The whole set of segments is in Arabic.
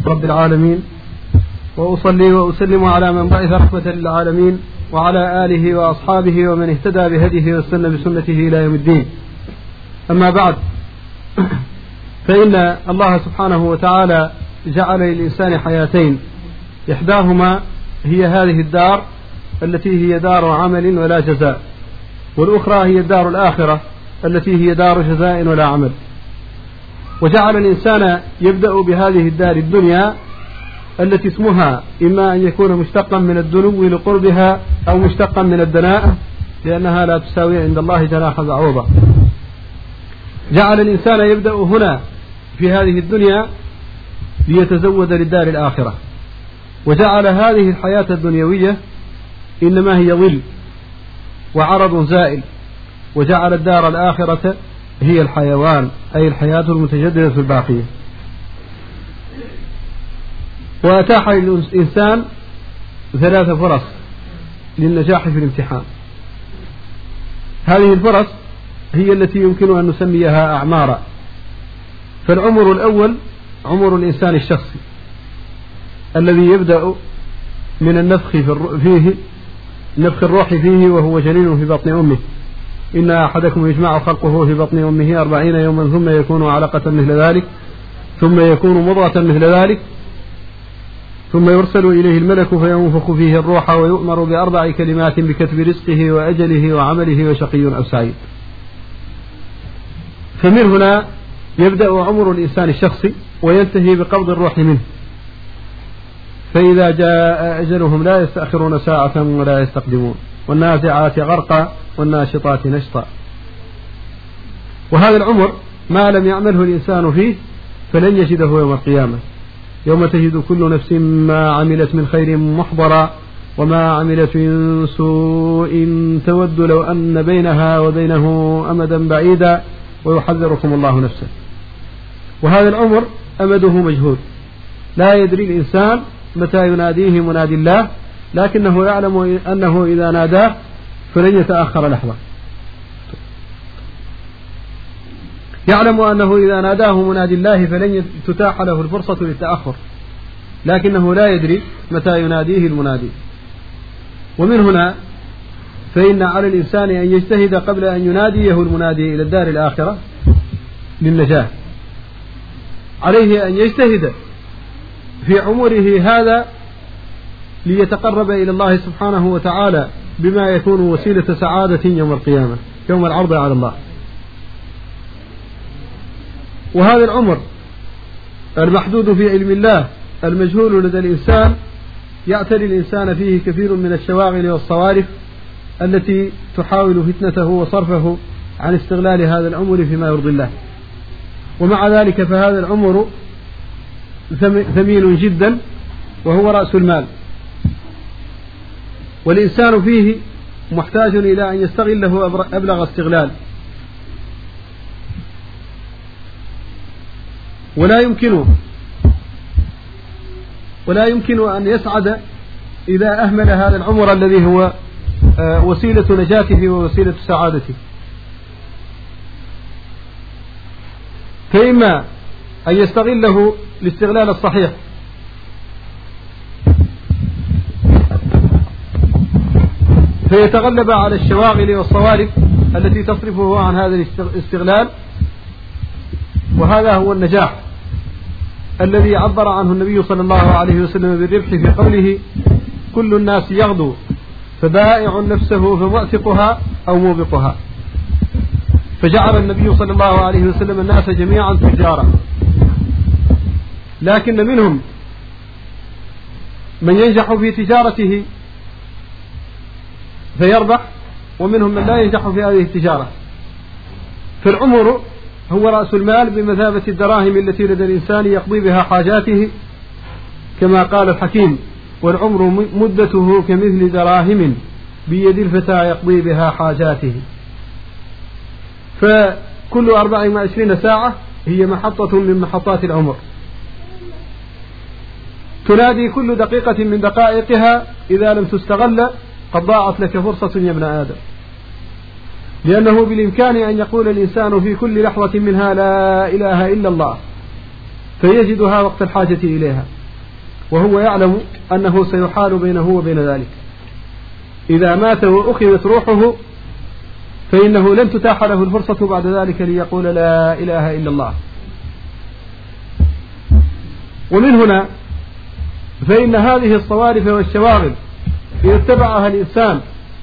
رب العالمين، وأصلي وأسلم على من بعث رحمة للعالمين وعلى آله وأصحابه ومن اهتدى بهديه واستنى بسنته إلى يوم الدين. أما بعد، فإن الله سبحانه وتعالى جعل للإنسان حياتين، إحداهما هي هذه الدار التي هي دار عمل ولا جزاء، والأخرى هي الدار الآخرة التي هي دار جزاء ولا عمل. وجعل الإنسان يبدأ بهذه الدار الدنيا التي اسمها إما أن يكون مشتقا من الدنو لقربها أو مشتقا من الدناءة لأنها لا تساوي عند الله جناح بعوضة. جعل الإنسان يبدأ هنا في هذه الدنيا ليتزود للدار الآخرة، وجعل هذه الحياة الدنيوية إنما هي ظل وعرض زائل، وجعل الدار الآخرة هي الحيوان، أي الحياة المتجددة الباقية. وأتاح للإنسان 3 فرص للنجاح في الامتحان. هذه الفرص هي التي يمكن أن نسميها أعمارا. فالعمر الأول عمر الإنسان الشخصي الذي يبدأ من نفخ الروح فيه وهو جنين في بطن أمه. إن أحدكم يجمع خلقه في بطن أمه 40 يوما ثم يكون علقة مثل ذلك ثم يكون مضغة مثل ذلك ثم يرسل إليه الملك فينفخ فيه الروح ويؤمر ب4 كلمات بكتب رزقه وأجله وعمله وشقي أو سعيد. فمن هنا يبدأ عمر الإنسان الشخصي وينتهي بقبض الروح منه، فإذا جاء أجلهم لا يستأخرون ساعة ولا يستقدمون. والنازعات غرقا والناشطات نشطا. وهذا العمر ما لم يعمله الإنسان فيه فلن يجده يوم القيامة، يوم تجد كل نفس ما عملت من خير محضرا وما عملت من سوء تود لو أن بينها وبينه أمدا بعيدا ويحذركم الله نفسه. وهذا العمر أمده مجهول، لا يدري الإنسان متى يناديه منادي الله، لكنه يعلم أنه إذا ناداه فلن يتأخر لحظة، يعلم أنه إذا ناداه منادي الله فلن تتاح له الفرصة للتأخر، لكنه لا يدري متى يناديه المنادي. ومن هنا فإن على الإنسان أن يجتهد قبل أن يناديه المنادي إلى الدار الآخرة للنجاة. عليه أن يجتهد في عمره هذا ليتقرب إلى الله سبحانه وتعالى بما يكون وسيلة سعادة يوم القيامة، يوم العرض على الله. وهذا العمر المحدود في علم الله المجهول لدى الإنسان يعتري الإنسان فيه كثير من الشواغل والصوارف التي تحاول فتنته وصرفه عن استغلال هذا العمر فيما يرضي الله. ومع ذلك فهذا العمر ثمين جدا وهو رأس المال، والإنسان فيه محتاج إلى أن يستغله أبلغ استغلال. ولا يمكن أن يسعد إذا أهمل هذا العمر الذي هو وسيلة نجاته ووسيلة سعادته. فإما أن يستغله الاستغلال الصحيح، فيتغلب على الشواغل والصوارف التي تصرفه عن هذا الاستغلال، وهذا هو النجاح الذي عبر عنه النبي صلى الله عليه وسلم بالربح في قوله: كل الناس يغدو فبائع نفسه فمعتقها أو موبقها. فجعل النبي صلى الله عليه وسلم الناس جميعا تجارة، لكن منهم من ينجح في تجارته فيربح، ومنهم من لا ينجح في هذه التجارة. فالعمر هو رأس المال بمثابة الدراهم التي لدى الإنسان يقضي بها حاجاته، كما قال الحكيم: والعمر مدته كمثل دراهم بيد الفتى يقضي بها حاجاته. فكل 24 ساعة هي محطة من محطات العمر، تنادي كل دقيقة من دقائقها إذا لم تستغل قد ضاعت لك فرصة يا ابن آدم. لأنه بالإمكان أن يقول الإنسان في كل لحظة منها لا إله إلا الله، فيجدها وقت الحاجة إليها، وهو يعلم أنه سيحال بينه وبين ذلك. إذا مات وأخذت روحه فإنه لن تتاح له الفرصة بعد ذلك ليقول لا إله إلا الله. ومن هنا فإن هذه الصوارف والشواغل إذا اتبعها الإنسان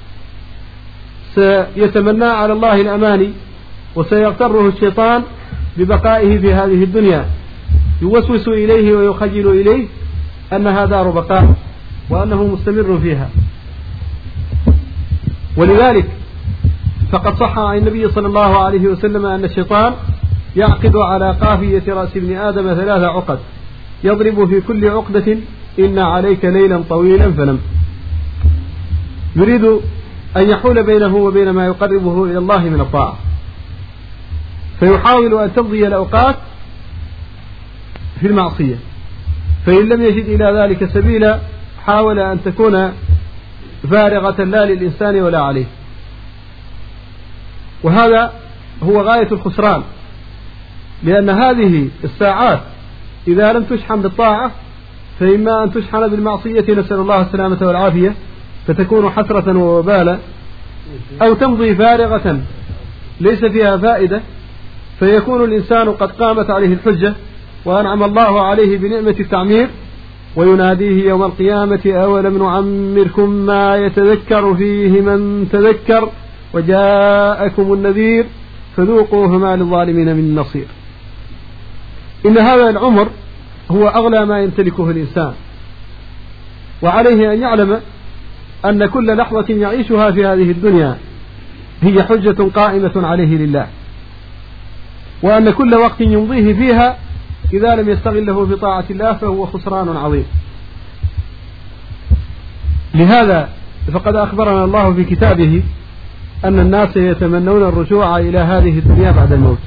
سيتمنى على الله الأماني، وسيغتره الشيطان ببقائه في هذه الدنيا، يوسوس إليه ويخجل إليه أنها دار بقاء وأنه مستمر فيها. ولذلك فقد صح عن النبي صلى الله عليه وسلم أن الشيطان يعقد على قافية رأس ابن آدم 3 عقد، يضرب في كل عقدة إن عليك ليلا طويلا فنم، يريد أن يحول بينه وبين ما يقربه إلى الله من الطاعة، فيحاول أن تمضي الأوقات في المعصية، فإن لم يجد إلى ذلك سبيلا حاول أن تكون فارغة لا للإنسان ولا عليه. وهذا هو غاية الخسران، لأن هذه الساعات إذا لم تشحن بالطاعة فإما أن تشحن بالمعصية، نسأل الله السلامة والعافية، فتكون حسرة ووبالا، أو تمضي فارغة ليس فيها فائدة، فيكون الإنسان قد قامت عليه الحجة وأنعم الله عليه بنعمة التعمير، ويناديه يوم القيامة أولم نعمركم ما يتذكر فيه من تذكر وجاءكم النذير فذوقوا فما للظالمين من نصير. إن هذا العمر هو أغلى ما يمتلكه الإنسان، وعليه أن يعلم أن كل لحظة يعيشها في هذه الدنيا هي حجة قائمة عليه لله، وأن كل وقت يمضيه فيها إذا لم يستغله في طاعة الله فهو خسران عظيم. لهذا فقد أخبرنا الله في كتابه أن الناس يتمنون الرجوع إلى هذه الدنيا بعد الموت،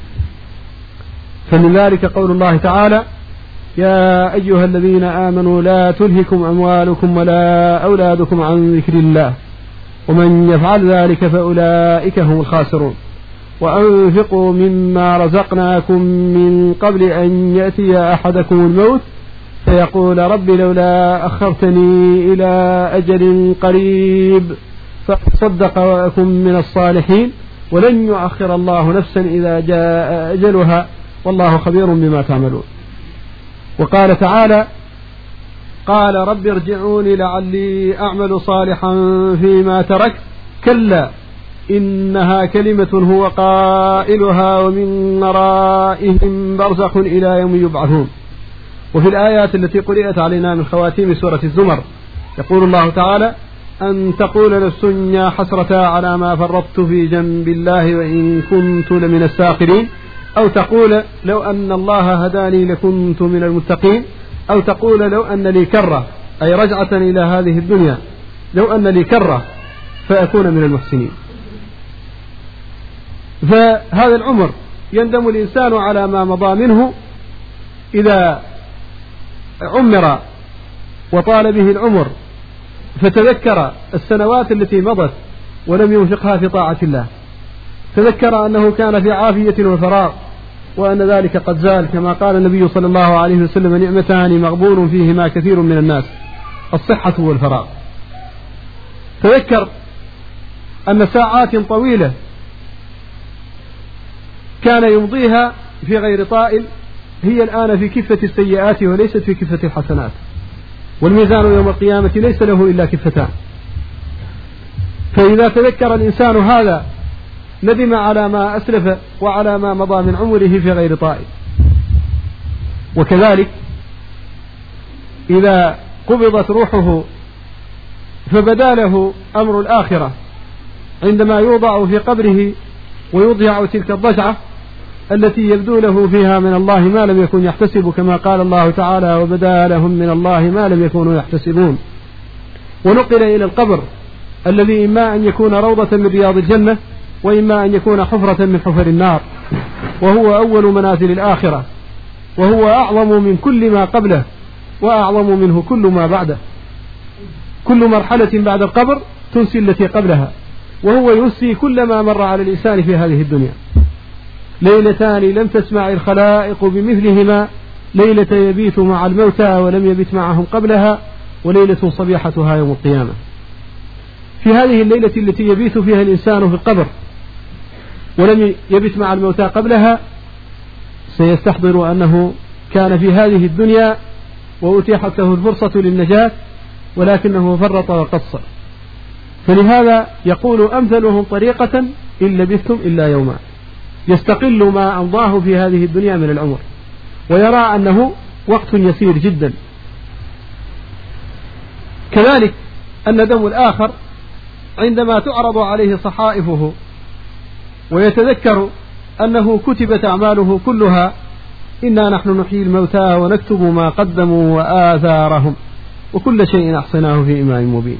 فمن ذلك قول الله تعالى: يا أيها الذين آمنوا لا تلهكم أموالكم ولا أولادكم عن ذكر الله ومن يفعل ذلك فأولئك هم الخاسرون، وأنفقوا مما رزقناكم من قبل أن يأتي أحدكم الموت فيقول رب لولا أخرتني إلى أجل قريب فأصدق وأكن من الصالحين ولن يؤخر الله نفسا إذا جاء أجلها والله خبير بما تعملون. وقال تعالى: قال رب ارجعوني لعلي أعمل صالحا فيما تركت كلا إنها كلمة هو قائلها ومن ورائهم برزخ إلى يوم يبعثون. وفي الآيات التي قرأت علينا من خواتيم سورة الزمر يقول الله تعالى: أن تقول نفس يا حسرة على ما فرطت في جنب الله وإن كنت لمن الساخرين، أو تقول لو أن الله هداني لكنت من المتقين، أو تقول لو أن لي كرة أي رجعة إلى هذه الدنيا، لو أن لي كرة فأكون من المحسنين. فهذا العمر يندم الإنسان على ما مضى منه إذا عمر وطال به العمر فتذكر السنوات التي مضت ولم ينفقها في طاعة الله، تذكر أنه كان في عافية وفراغ وأن ذلك قد زال، كما قال النبي صلى الله عليه وسلم: نعمتان مغبون فيهما كثير من الناس الصحة والفراغ. تذكر أن ساعات طويلة كان يمضيها في غير طائل هي الآن في كفة السيئات وليست في كفة الحسنات، والميزان يوم القيامة ليس له إلا كفتان. فإذا تذكر الإنسان هذا ندم على ما أسلف وعلى ما مضى من عمره في غير طائل. وكذلك إذا قبضت روحه فبدا له أمر الآخرة عندما يوضع في قبره ويضيع تلك الضجعة التي يبدو له فيها من الله ما لم يكن يحتسب، كما قال الله تعالى: وبدا لهم من الله ما لم يكونوا يحتسبون. ونقل إلى القبر الذي إما أن يكون روضة من رياض الجنة وإما أن يكون حفرة من حفر النار، وهو أول منازل الآخرة، وهو أعظم من كل ما قبله وأعظم منه كل ما بعده. كل مرحلة بعد القبر تنسي التي قبلها، وهو ينسي كل ما مر على الإنسان في هذه الدنيا. ليلتان لم تسمع الخلائق بمثلهما ليلة يبيت مع الموتى ولم يبت معهم قبلها، وليلة صبيحتها يوم القيامة. في هذه الليلة التي يبيت فيها الإنسان في القبر ولم يبت مع الموتى قبلها، سيستحضر أنه كان في هذه الدنيا وأتيحت له الفرصة للنجاة، ولكنه فرط وقصر. فلهذا يقول أمثلهم طريقة إن لبثتم إلا يوما، يستقل ما أمضاه في هذه الدنيا من العمر، ويرى أنه وقت يسير جدا. كذلك الندم الآخر عندما تعرض عليه صحائفه ويتذكر أنه كتبت أعماله كلها: إنا نحن نحيي الموتى ونكتب ما قدموا وآثارهم وكل شيء أحصناه في إمام مبين.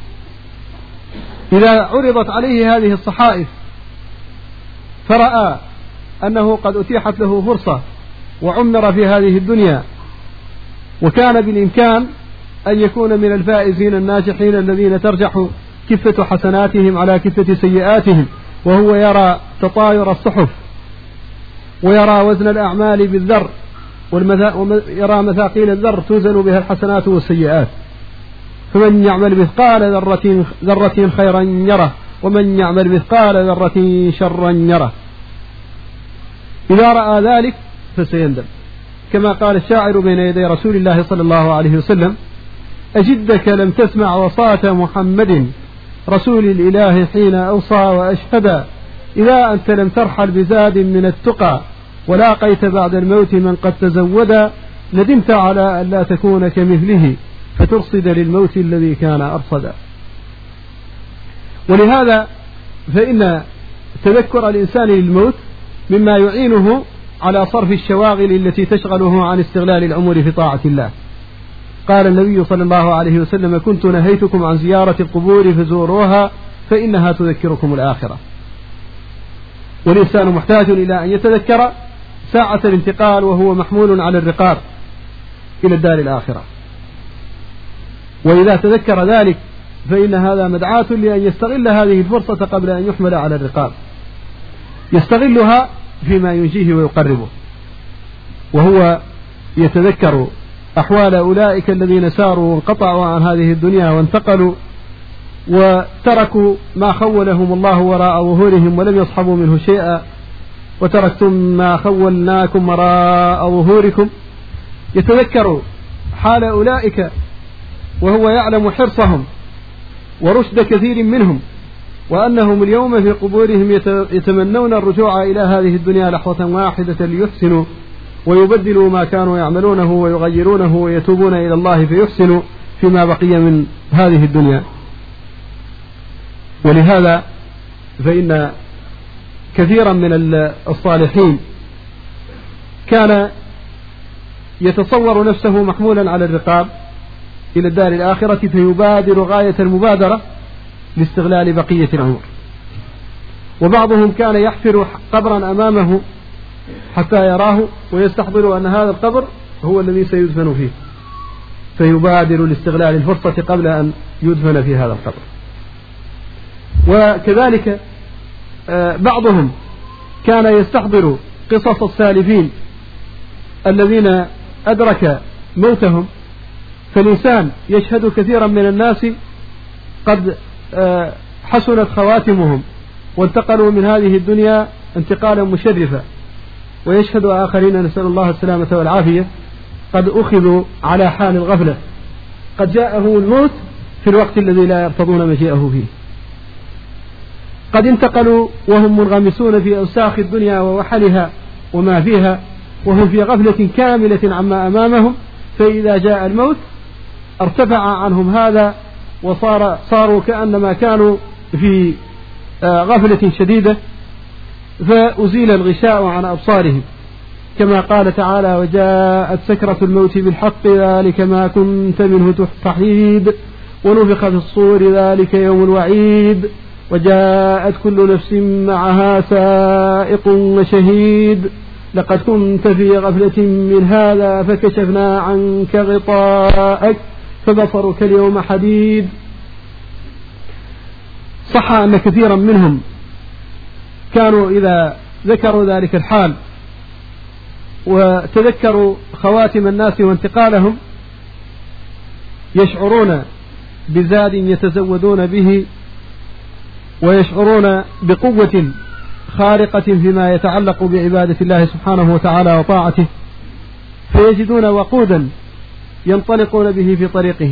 إذا عرضت عليه هذه الصحائف فرأى أنه قد أتيحت له فرصة وعمر في هذه الدنيا، وكان بالإمكان أن يكون من الفائزين الناجحين الذين ترجح كفة حسناتهم على كفة سيئاتهم، وهو يرى تطاير الصحف ويرى وزن الأعمال بالذر، ويرى مثاقيل الذر توزن بها الحسنات والسيئات. فمن يعمل مثقال ذرة خيرا يره، ومن يعمل مثقال ذرة شرا يره. إذا رأى ذلك فسيندم، كما قال الشاعر بين يدي رسول الله صلى الله عليه وسلم: أجدك لم تسمع وصاة محمد رسول الإله حين أوصى وأشهد، إذا أنت لم ترحل بزاد من التقى ولاقيت بعد الموت من قد تزود، ندمت على أن لا تكون كمثله فترصد للموت الذي كان أرصدا. ولهذا فإن تذكر الإنسان للموت مما يعينه على صرف الشواغل التي تشغله عن استغلال العمر في طاعة الله. قال النبي صلى الله عليه وسلم: كنت نهيتكم عن زيارة القبور فزوروها فإنها تذكركم الآخرة. والإنسان محتاج إلى أن يتذكر ساعة الانتقال وهو محمول على الرقاب إلى الدار الآخرة، وإذا تذكر ذلك فإن هذا مدعاة لأن يستغل هذه الفرصة قبل أن يحمل على الرقاب، يستغلها فيما ينجيه ويقربه، وهو يتذكر أحوال أولئك الذين ساروا وانقطعوا عن هذه الدنيا وانتقلوا وتركوا ما خولهم الله وراء ظهورهم ولم يصحبوا منه شيئا، وتركتم ما خولناكم وراء ظهوركم. يتذكر حال أولئك وهو يعلم حرصهم ورشد كثير منهم، وأنهم اليوم في قبورهم يتمنون الرجوع إلى هذه الدنيا لحظة واحدة ليحسنوا ويبدلوا ما كانوا يعملونه ويغيرونه ويتوبون إلى الله فيحسنوا فيما بقي من هذه الدنيا. ولهذا فإن كثيرا من الصالحين كان يتصور نفسه محمولا على الرقاب إلى الدار الآخرة، فيبادر غاية المبادرة لاستغلال بقية العمر. وبعضهم كان يحفر قبرا أمامه حتى يراه ويستحضر أن هذا القبر هو الذي سيدفن فيه، فيبادر لاستغلال الفرصة قبل أن يدفن في هذا القبر. وكذلك بعضهم كان يستحضر قصص السالفين الذين أدرك موتهم. فالإنسان يشهد كثيرا من الناس قد حسنت خواتمهم وانتقلوا من هذه الدنيا انتقالا مشرفا، ويشهد آخرين نسأل الله السلامة والعافية قد أخذوا على حال الغفلة، قد جاءهم الموت في الوقت الذي لا يرتضون مجيئه فيه، قد انتقلوا وهم منغمسون في أوساخ الدنيا ووحلها وما فيها، وهم في غفلة كاملة عما أمامهم، فإذا جاء الموت ارتفع عنهم هذا وصاروا كأنما كانوا في غفلة شديدة، فأزيل الغشاء عن أبصارهم، كما قال تعالى: وجاءت سكرة الموت بالحق ذلك ما كنت منه تحيد ونفخ في الصور ذلك يوم الوعيد وجاءت كل نفس معها سائق وشهيد لقد كنت في غفلة من هذا فكشفنا عنك غطاءك فبصرك اليوم حديد. صح أن كثيرا منهم كانوا إذا ذكروا ذلك الحال وتذكروا خواتم الناس وانتقالهم يشعرون بزاد يتزودون به، ويشعرون بقوة خارقة فيما يتعلق بعبادة الله سبحانه وتعالى وطاعته، فيجدون وقودا ينطلقون به في طريقه.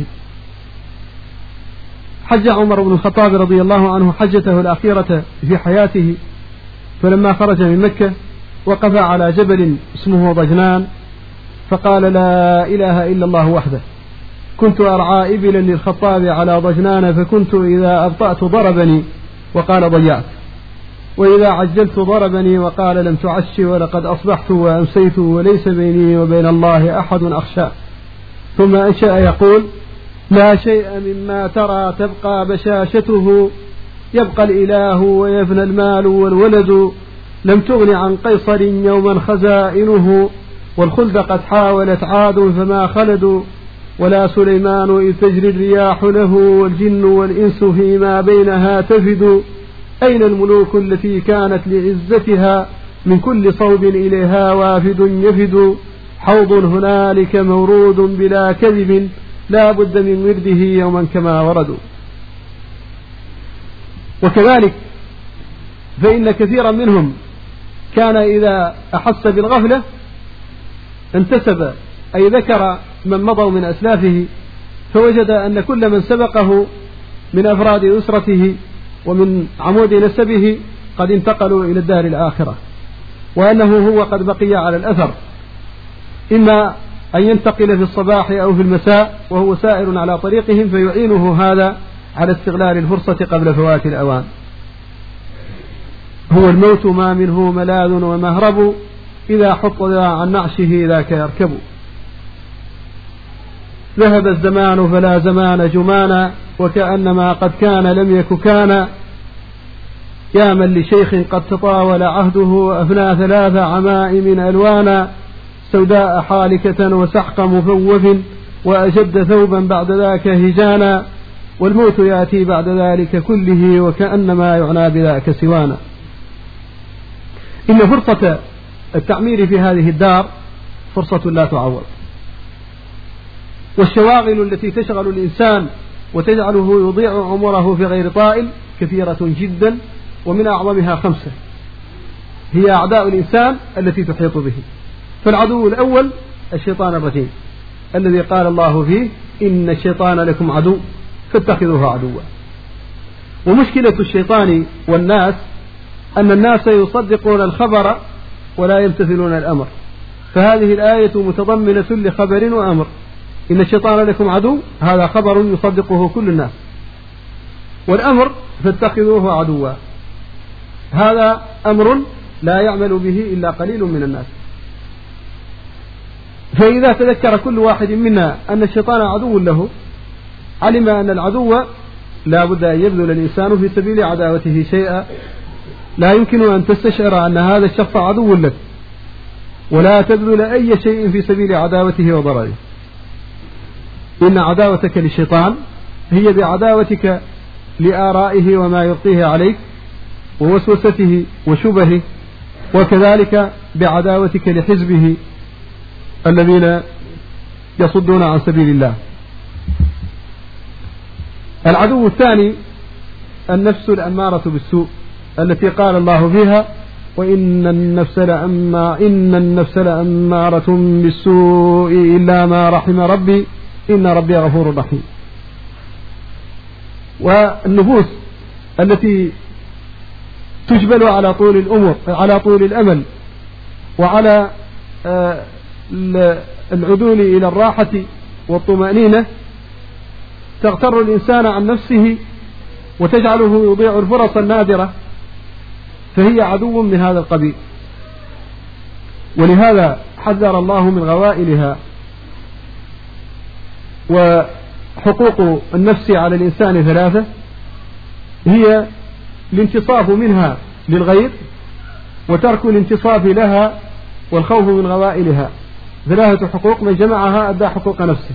حج عمر بن الخطاب رضي الله عنه حجته الأخيرة في حياته، فلما خرج من مكة وقف على جبل اسمه ضجنان فقال: لا إله إلا الله وحده، كنت أرعى إبلا للخطاب على ضجنان، فكنت إذا أبطأت ضربني وقال ضيعت، وإذا عجلت ضربني وقال لم تعش، ولقد أصبحت وأمسيت وليس بيني وبين الله أحد أخشى. ثم أنشأ يقول: لا شيء مما ترى تبقى بشاشته، يبقى الإله ويفنى المال والولد، لم تغن عن قيصر يوما خزائنه، والخلد قد حاولت عاد فما خلدوا، ولا سليمان إذ تجري الرياح له، والجن والإنس فيما بينها تفد، أين الملوك التي كانت لعزتها، من كل صوب إليها وافد يفد، حوض هنالك مورود بلا كذب، لا بد من ورده يوما كما وردوا. وكذلك فإن كثيرا منهم كان إذا أحس بالغفلة انتسب، أي ذكر من مضوا من أسلافه، فوجد أن كل من سبقه من أفراد أسرته ومن عمود نسبه قد انتقلوا إلى الدار الآخرة، وأنه هو قد بقي على الأثر، إما أن ينتقل في الصباح أو في المساء وهو سائر على طريقهم، فيعينه هذا على استغلال الفرصة قبل فوات الأوان. هو الموت ما منه ملاذ ومهرب، إذا حط عن نعشه ذاك يركب. ذهب الزمان فلا زمان جمانا، وكأنما قد كان لم يك كان، يا من لشيخ قد تطاول عهده، أفنى 3 عمائم ألوانا، سوداء حالكة وسحق مفوف، وأجد ثوبا بعد ذاك هجانا، والموت يأتي بعد ذلك كله، وكأنما يعنى بذاك سوانا. إن فرصة التعمير في هذه الدار فرصة لا تعوض، والشواغل التي تشغل الإنسان وتجعله يضيع عمره في غير طائل كثيرة جدا، ومن أعظمها 5 هي أعداء الإنسان التي تحيط به. فالعدو الأول الشيطان الرجيم، الذي قال الله فيه: إن الشيطان لكم عدو فاتخذوه عدوا. ومشكلة الشيطان والناس أن الناس يصدقون الخبر ولا يمتثلون الأمر، فهذه الآية متضمنة لخبر وأمر. إن الشيطان لكم عدو، هذا خبر يصدقه كل الناس، والأمر فاتخذوه عدوا، هذا أمر لا يعمل به إلا قليل من الناس. فإذا تذكر كل واحد منا أن الشيطان عدو له، علم أن العدو لا بد أن يبذل الإنسان في سبيل عداوته شيئا. لا يمكن أن تستشعر أن هذا الشخص عدو لك ولا تبذل أي شيء في سبيل عداوته وضرره. إن عداوتك للشيطان هي بعداوتك لآرائه وما يلقيه عليك ووسوسته وشبهه، وكذلك بعداوتك لحزبه الذين يصدون عن سبيل الله. العدو الثاني النفس الأمارة بالسوء، التي قال الله فيها: وإن النفس لأمارة بالسوء إلا ما رحم ربي إن ربي غفور رحيم. والنفوس التي تجبل على طول الأمل وعلى العدول إلى الراحة والطمأنينة تغتر الإنسان عن نفسه وتجعله يضيع الفرص النادرة، فهي عدو من هذا القبيل. ولهذا حذر الله من غوائلها. وحقوق النفس على الإنسان 3: هي الانتصاف منها للغير، وترك الانتصاف لها، والخوف من غوائلها. 3 حقوق من جمعها أدى حقوق نفسه.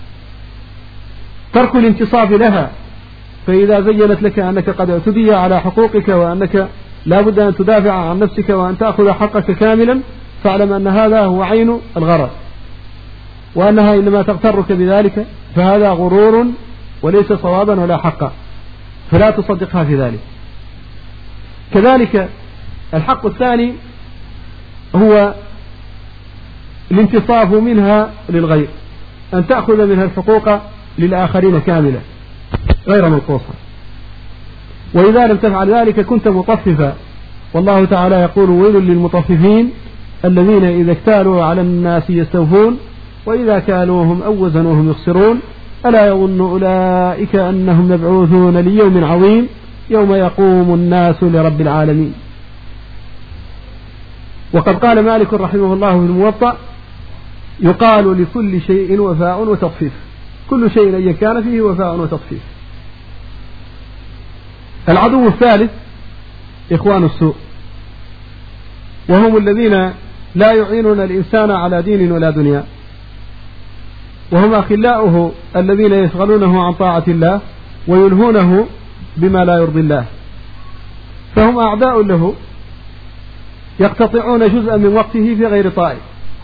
ترك الانتصاف لها، فإذا زينت لك أنك قد اعتدي على حقوقك وأنك لا بد أن تدافع عن نفسك وأن تأخذ حقك كاملا، فاعلم أن هذا هو عين الغرر، وأنها إنما تغترك بذلك فهذا غرور وليس صوابا ولا حقا، فلا تصدقها في ذلك. كذلك الحق الثاني هو الانتصاف منها للغير، أن تأخذ منها الحقوق للآخرين كاملة غير منقوصة، وإذا لم تفعل ذلك كنت مطففا. والله تعالى يقول: ويل للمطففين الذين إذا اكتالوا على الناس يستوفون وإذا كالوهم أو وزنوهم يخسرون ألا يظن أولئك أنهم مبعوثون ليوم عظيم يوم يقوم الناس لرب العالمين. وقد قال مالك رحمه الله في الموطأ: يقال لكل شيء وفاء وتطفيف، كل شيء أيا كان فيه وفاء وتطفيف. العدو الثالث إخوان السوء، وهم الذين لا يعينون الإنسان على دين ولا دنيا، وهم أخلاؤه الذين يشغلونه عن طاعة الله ويلهونه بما لا يرضي الله، فهم أعداء له يقتطعون جزءا من وقته في غير طاعة.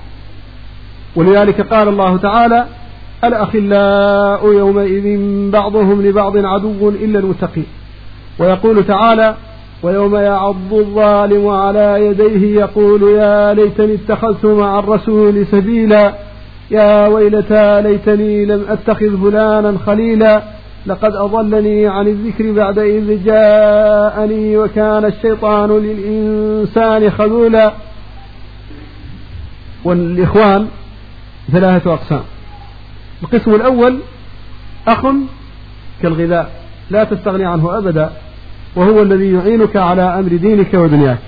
ولذلك قال الله تعالى: الأخلاء يومئذ بعضهم لبعض عدو إلا المتقين. ويقول تعالى: ويوم يعض الظالم على يديه يقول يا ليتني اتخذت مع الرسول سبيلا يا ويلتى ليتني لم أتخذ فلانا خليلا لقد أضلني عن الذكر بعد إذ جاءني وكان الشيطان للإنسان خذولا. والإخوان ثلاثة أقسام: القسم الأول أخ كالغذاء لا تستغني عنه أبدا، وهو الذي يعينك على أمر دينك ودنياك.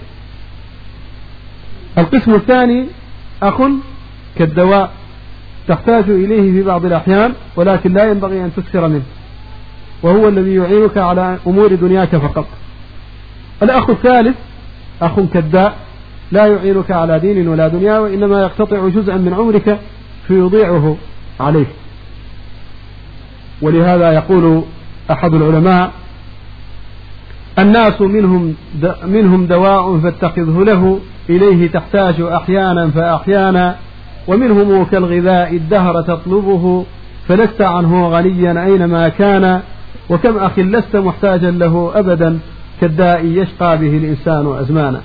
القسم الثاني أخ كالدواء تحتاج إليه في بعض الأحيان ولكن لا ينبغي أن تكثر منه، وهو الذي يعينك على أمور دنياك فقط. الأخ الثالث أخ كالداء لا يعينك على دين ولا دنيا، وإنما يقتطع جزءا من عمرك فيضيعه عليه. ولهذا يقول أحد العلماء: الناس منهم دواء فاتخذه له إليه تحتاج أحيانا فأحيانا، ومنهم كالغذاء الدهر تطلبه فلست عنه غنيا أينما كان، وكم أخ لست محتاجا له أبدا كالداء يشقى به الإنسان أزمانا.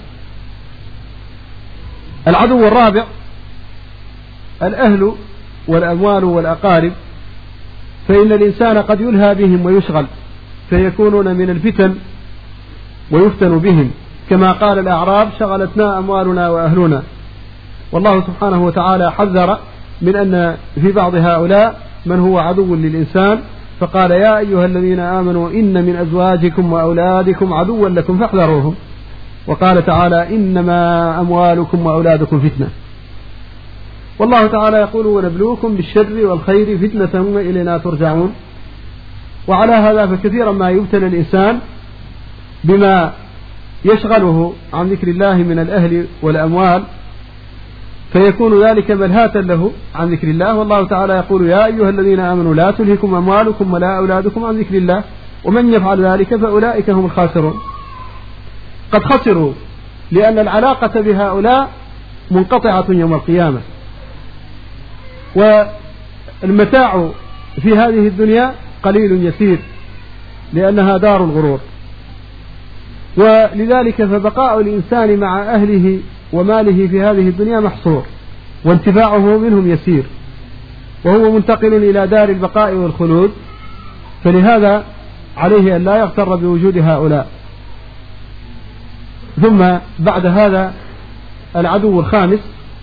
العدو الرابع الأهل والأموال والأقارب، فإن الإنسان قد يلهى بهم ويشغل فيكونون من الفتن ويفتن بهم، كما قال الأعراب: شغلتنا أموالنا وأهلنا. والله سبحانه وتعالى حذر من أن في بعض هؤلاء من هو عدو للإنسان، فقال: يا أيها الذين آمنوا إن من أزواجكم وأولادكم عدوا لكم فاحذروهم. وقال تعالى: إنما أموالكم وأولادكم فتنة. والله تعالى يقول: ونبلوكم بالشر والخير فتنة وإلينا ترجعون. وعلى هذا فكثيرا ما يبتلى الإنسان بما يشغله عن ذكر الله من الأهل والأموال، فيكون ذلك ملهاة له عن ذكر الله. والله تعالى يقول: يا أيها الذين آمنوا لا تلهكم أموالكم ولا أولادكم عن ذكر الله ومن يفعل ذلك فأولئك هم الخاسرون. قد خسروا لأن العلاقة بهؤلاء منقطعة يوم القيامة، والمتاع في هذه الدنيا قليل يسير لأنها دار الغرور. ولذلك فبقاء الإنسان مع أهله وماله في هذه الدنيا محصور، وانتفاعه منهم يسير، وهو منتقل إلى دار البقاء والخلود، فلهذا عليه أن لا يغتر بوجود هؤلاء. ثم بعد هذا العدو الخامس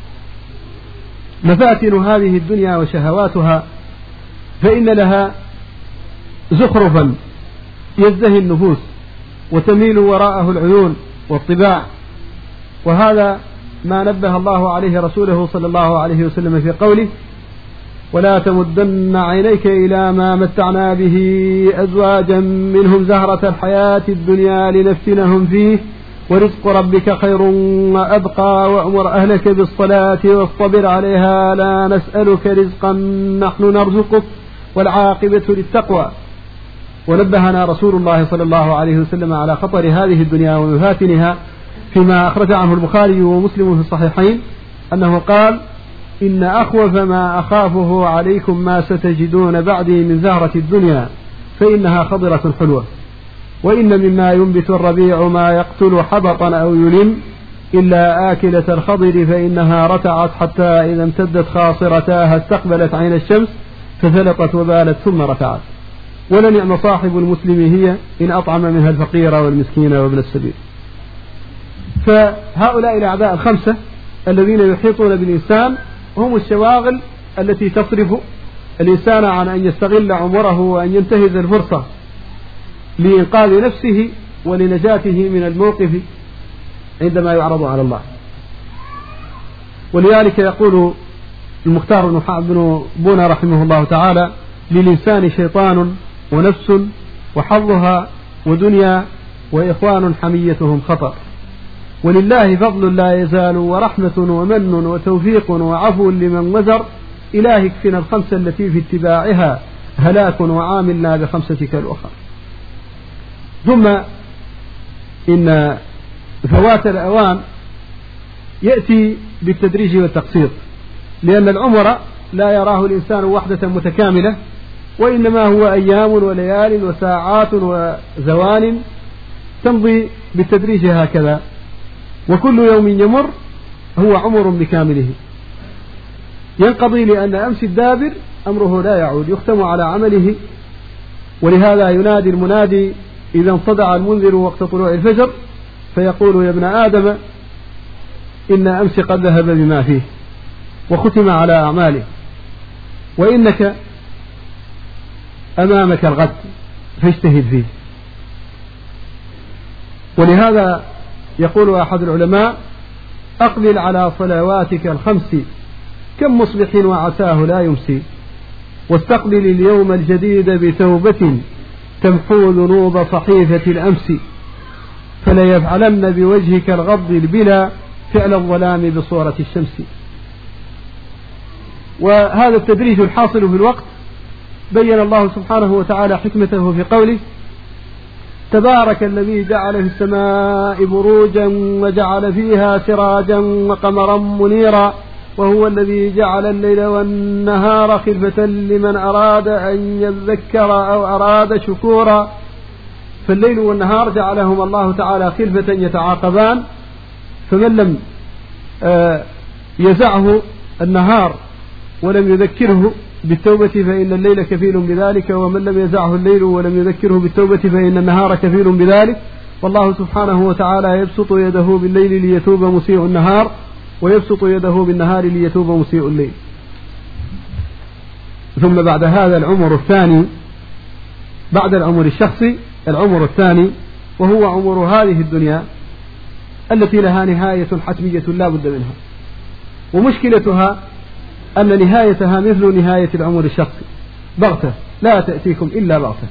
مفاتن هذه الدنيا وشهواتها، فإن لها زخرفا يزدهي النفوس وتميل وراءه العيون والطباع، وهذا ما نبه الله عليه رسوله صلى الله عليه وسلم في قوله: ولا تمدن عينيك إلى ما متعنا به أزواجا منهم زهرة الحياة الدنيا لنفتنهم فيه ورزق ربك خير وأبقى وأمر أهلك بالصلاة واصطبر عليها لا نسألك رزقا نحن نرزقك والعاقبة للتقوى. ونبهنا رسول الله صلى الله عليه وسلم على خطر هذه الدنيا ومفاتنها فيما أخرج عنه البخاري ومسلم في الصحيحين أنه قال: إن أخوف ما أخافه عليكم ما ستجدون بعدي من زهرة الدنيا فإنها خضرة حلوة، وإن مما ينبت الربيع ما يقتل حبطا أو يلم إلا آكلة الخضر فإنها رتعت حتى إذا امتدت خاصرتاها استقبلت عين الشمس فثلقت وبالت ثم رتعت، ولنعم صاحب المسلم هي إن أطعم منها الفقير والمسكين وابن السبيل. فهؤلاء الأعداء الخمسة الذين يحيطون بالإنسان هم الشواغل التي تصرف الإنسان عن أن يستغل عمره وأن ينتهز الفرصة لإنقاذ نفسه ولنجاته من الموقف عندما يعرض على الله. ولذلك يقول المختار بن بونا رحمه الله تعالى: للإنسان شيطان ونفس وحظها ودنيا وإخوان حميتهم خطر، ولله فضل لا يزال ورحمة ومن وتوفيق وعفو لمن وزر، إله اكفنا الخمسة التي في اتباعها هلاك وعاملنا بخمسة كالأخر. ثم إن فوات الأوان يأتي بالتدريج والتقسيط، لأن العمر لا يراه الإنسان وحدة متكاملة، وإنما هو أيام وليال وساعات وزوان تمضي بالتدريج هكذا، وكل يوم يمر هو عمر بكامله ينقضي، لأن أمس الدابر أمره لا يعود يختم على عمله. ولهذا ينادي المنادي إذا انصدع المنذر وقت طلوع الفجر فيقول: يا ابن آدم إن أمس قد ذهب بما فيه وختم على أعماله، وإنك أمامك الغد فاجتهد فيه. ولهذا يقول أحد العلماء: أقبل على صلواتك الخمس كم مصبح وعساه لا يمسي، واستقبل اليوم الجديد بتوبة تمحو ذنوب صحيفة الأمس، فليفعلن بوجهك الغض البلا فعل الظلام بصورة الشمس. وهذا التدريج الحاصل في الوقت بين الله سبحانه وتعالى حكمته في قوله: تبارك الذي جعل في السماء بروجا وجعل فيها سراجا وقمرا منيرا، وهو الذي جعل الليل والنهار خلفة لمن أراد أن يذكر أو أراد شكورا. فالليل والنهار جعلهم الله تعالى خلفة يتعاقبان، فمن لم يزعه النهار ولم يذكره بالتوبة فإن الليل كفيل بذلك، ومن لم يزعه الليل ولم يذكره بالتوبة فإن النهار كفيل بذلك. والله سبحانه وتعالى يبسط يده بالليل ليتوب مسيء النهار، ويبسط يده بالنهار ليتوب مسيء الليل. ثم بعد هذا العمر الثاني، بعد العمر الشخصي العمر الثاني، وهو عمر هذه الدنيا التي لها نهاية حتمية لا بد منها، ومشكلتها أن نهايتها مثل نهاية العمر الشخصي، بغتة لا تأتيكم إلا بغتة.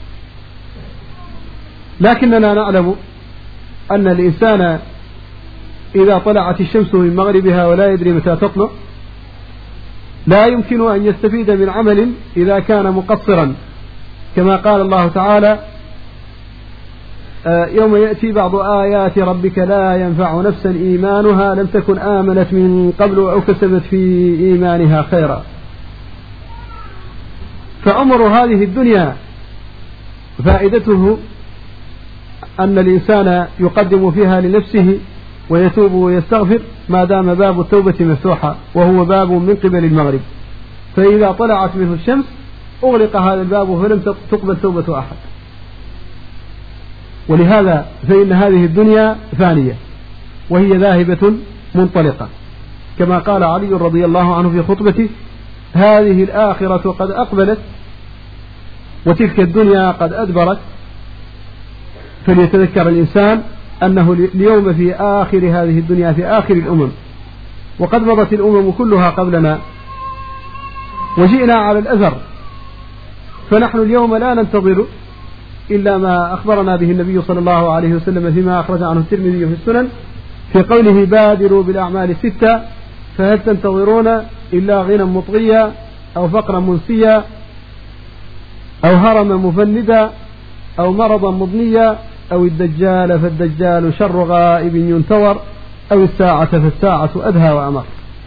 لكننا نعلم أن الإنسان إذا طلعت الشمس من مغربها ولا يدري متى تطلع لا يمكن أن يستفيد من عمل إذا كان مقصرا، كما قال الله تعالى: يوم يأتي بعض آيات ربك لا ينفع نفسا إيمانها لم تكن آمنت من قبل أو كسبت في إيمانها خيرا. فعمر هذه الدنيا فائدته أن الإنسان يقدم فيها لنفسه ويتوب ويستغفر ما دام باب التوبة مفتوحا، وهو باب من قبل المغرب، فإذا طلعت منه الشمس أغلق هذا الباب فلم تقبل توبة أحد. ولهذا فإن هذه الدنيا فانية وهي ذاهبة منطلقة، كما قال علي رضي الله عنه في خطبته: هذه الآخرة قد أقبلت وتلك الدنيا قد أدبرت. فليتذكر الإنسان أنه اليوم في آخر هذه الدنيا، في آخر الأمم، وقد مضت الأمم كلها قبلنا وجئنا على الأثر، فنحن اليوم لا ننتظر إلا ما أخبرنا به النبي صلى الله عليه وسلم فيما أخرج عنه الترمذي في السنن في قوله: بادروا بالأعمال الستة، فهل تنتظرون إلا غنى مطغيا أو فقرا منسيا أو هرما مفندا أو مرضا مضنيا أو الدجال فالدجال شر غائب ينتظر أو الساعة فالساعة أدهى وأمر.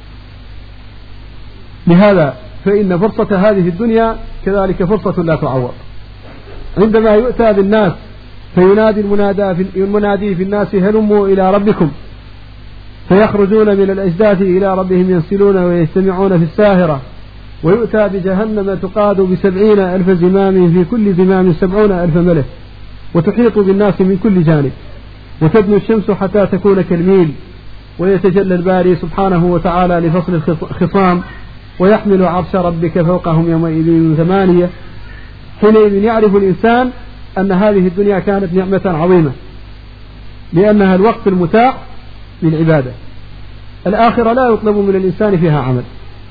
لهذا فإن فرصة هذه الدنيا كذلك فرصة لا تعوض. عندما يؤتى بالناس فينادي المنادي في الناس هلموا إلى ربكم، فيخرجون من الأجداث إلى ربهم ينسلون ويجتمعون في الساهرة، ويؤتى بجهنم تقاد ب70,000 زمام، في كل زمام 70,000 ملك، وتحيط بالناس من كل جانب، وتدنو الشمس حتى تكون كالميل، ويتجلى الباري سبحانه وتعالى لفصل الخصام، ويحمل عرش ربك فوقهم يومئذ 8. حينئذ يعرف الإنسان أن هذه الدنيا كانت نعمة عظيمة، لأنها الوقت المتاح للعبادة. الآخرة لا يطلب من الإنسان فيها عمل،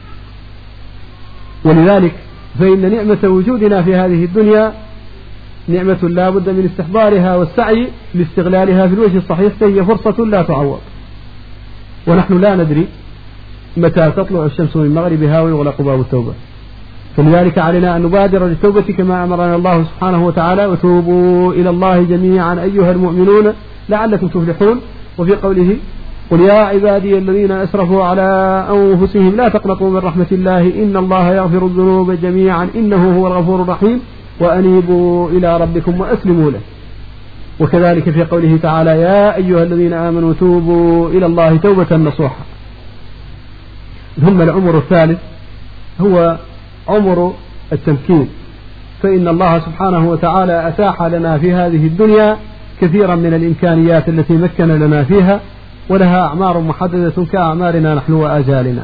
ولذلك فإن نعمة وجودنا في هذه الدنيا نعمة لا بد من استحضارها والسعي لاستغلالها في الوجه الصحيح، فهي فرصة لا تعوض، ونحن لا ندري متى تطلع الشمس من مغربها ويغلق باب التوبة. فلذلك علينا أن نبادر للتوبة كما أمرنا الله سبحانه وتعالى: وتوبوا إلى الله جميعا أيها المؤمنون لعلكم تفلحون. وفي قوله: قل يا عبادي الذين أسرفوا على أنفسهم لا تقنطوا من رحمة الله إن الله يغفر الذنوب جميعا إنه هو الغفور الرحيم وأنيبوا إلى ربكم وأسلموا له. وكذلك في قوله تعالى: يا أيها الذين آمنوا توبوا إلى الله توبة نصوحا. ثم العمر الثالث هو عمر التمكين، فإن الله سبحانه وتعالى أتاح لنا في هذه الدنيا كثيرا من الإمكانيات التي مكن لنا فيها، ولها أعمار محددة كأعمارنا نحن وآجالنا.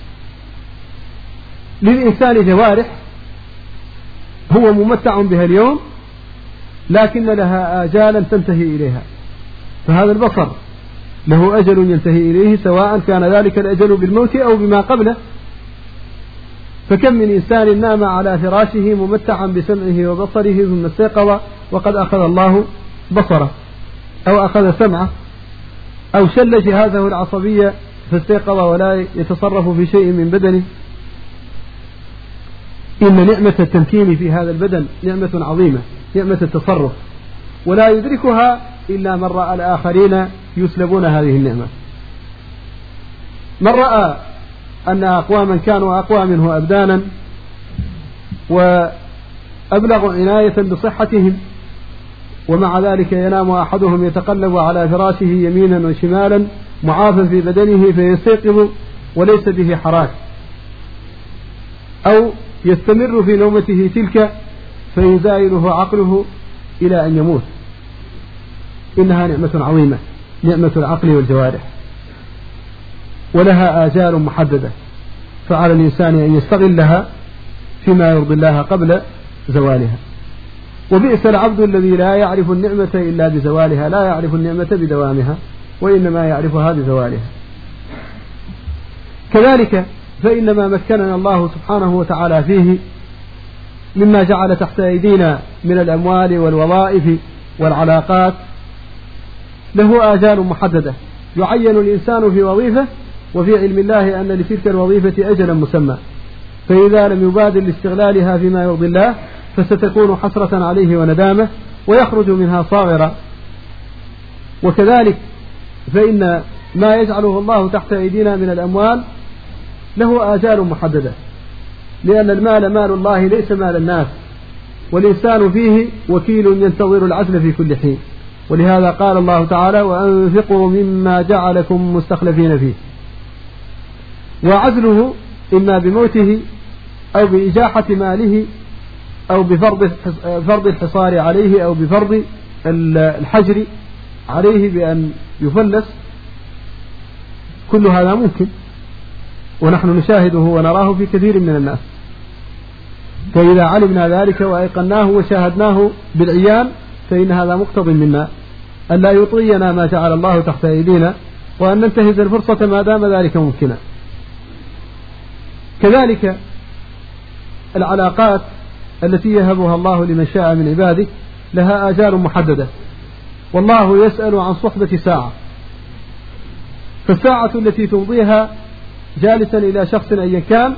للإنسان جوارح هو ممتع بها اليوم، لكن لها آجالا تنتهي إليها. فهذا البصر له أجل ينتهي إليه، سواء كان ذلك الأجل بالموت أو بما قبله. فكم من إنسان نام على فراشه ممتعا بسمعه وبصره ثم استيقظ وقد أخذ الله بصره، أو أخذ سمعه، أو شل جهازه العصبية فاستيقظ ولا يتصرف في شيء من بدنه. إن نعمة التمكين في هذا البدن نعمة عظيمة، نعمة التصرف، ولا يدركها إلا من رأى الآخرين يسلبون هذه النعمة. من رأى أن أقواما كانوا أقوى منه أبدانا وأبلغ عناية بصحتهم، ومع ذلك ينام أحدهم يتقلب على فراشه يمينا وشمالا معافى في بدنه فيستيقظ وليس به حراك، أو يستمر في نومته تلك فيزايله عقله إلى أن يموت. إنها نعمة عظيمة، نعمة العقل والجوارح، ولها آجال محددة، فعلى الإنسان أن يستغلها فيما يرضي الله قبل زوالها. وبئس العبد الذي لا يعرف النعمة إلا بزوالها، لا يعرف النعمة بدوامها، وإنما يعرفها بزوالها. كذلك فإنما مكننا الله سبحانه وتعالى فيه مما جعل تحت أيدينا من الأموال والوظائف والعلاقات له آجال محددة، يعين الإنسان في وظيفة، وفي علم الله أن لتلك الوظيفة أجلا مسمى، فإذا لم يبادر لاستغلالها فيما يرضي الله فستكون حسرة عليه وندامة ويخرج منها صاغرا. وكذلك فإن ما يجعله الله تحت أيدينا من الأموال له آجال محددة، لأن المال مال الله ليس مال الناس، والإنسان فيه وكيل ينتظر العدل في كل حين. ولهذا قال الله تعالى: وأنفقوا مما جعلكم مستخلفين فيه. وعزله إما بموته أو بإجاحة ماله أو بفرض الحصار عليه أو بفرض الحجر عليه بأن يفلس، كل هذا ممكن، ونحن نشاهده ونراه في كثير من الناس. فإذا علمنا ذلك وأيقناه وشاهدناه بالعيان فإن هذا مقتضي منا أن لا يطينا ما جعل الله تحت أيدينا، وأن ننتهز الفرصة ما دام ذلك ممكنا. كذلك العلاقات التي يهبها الله لمن شاء من عباده لها آجال محددة، والله يسأل عن صحبة ساعة، فالساعة التي تمضيها جالسا إلى شخص أيا كان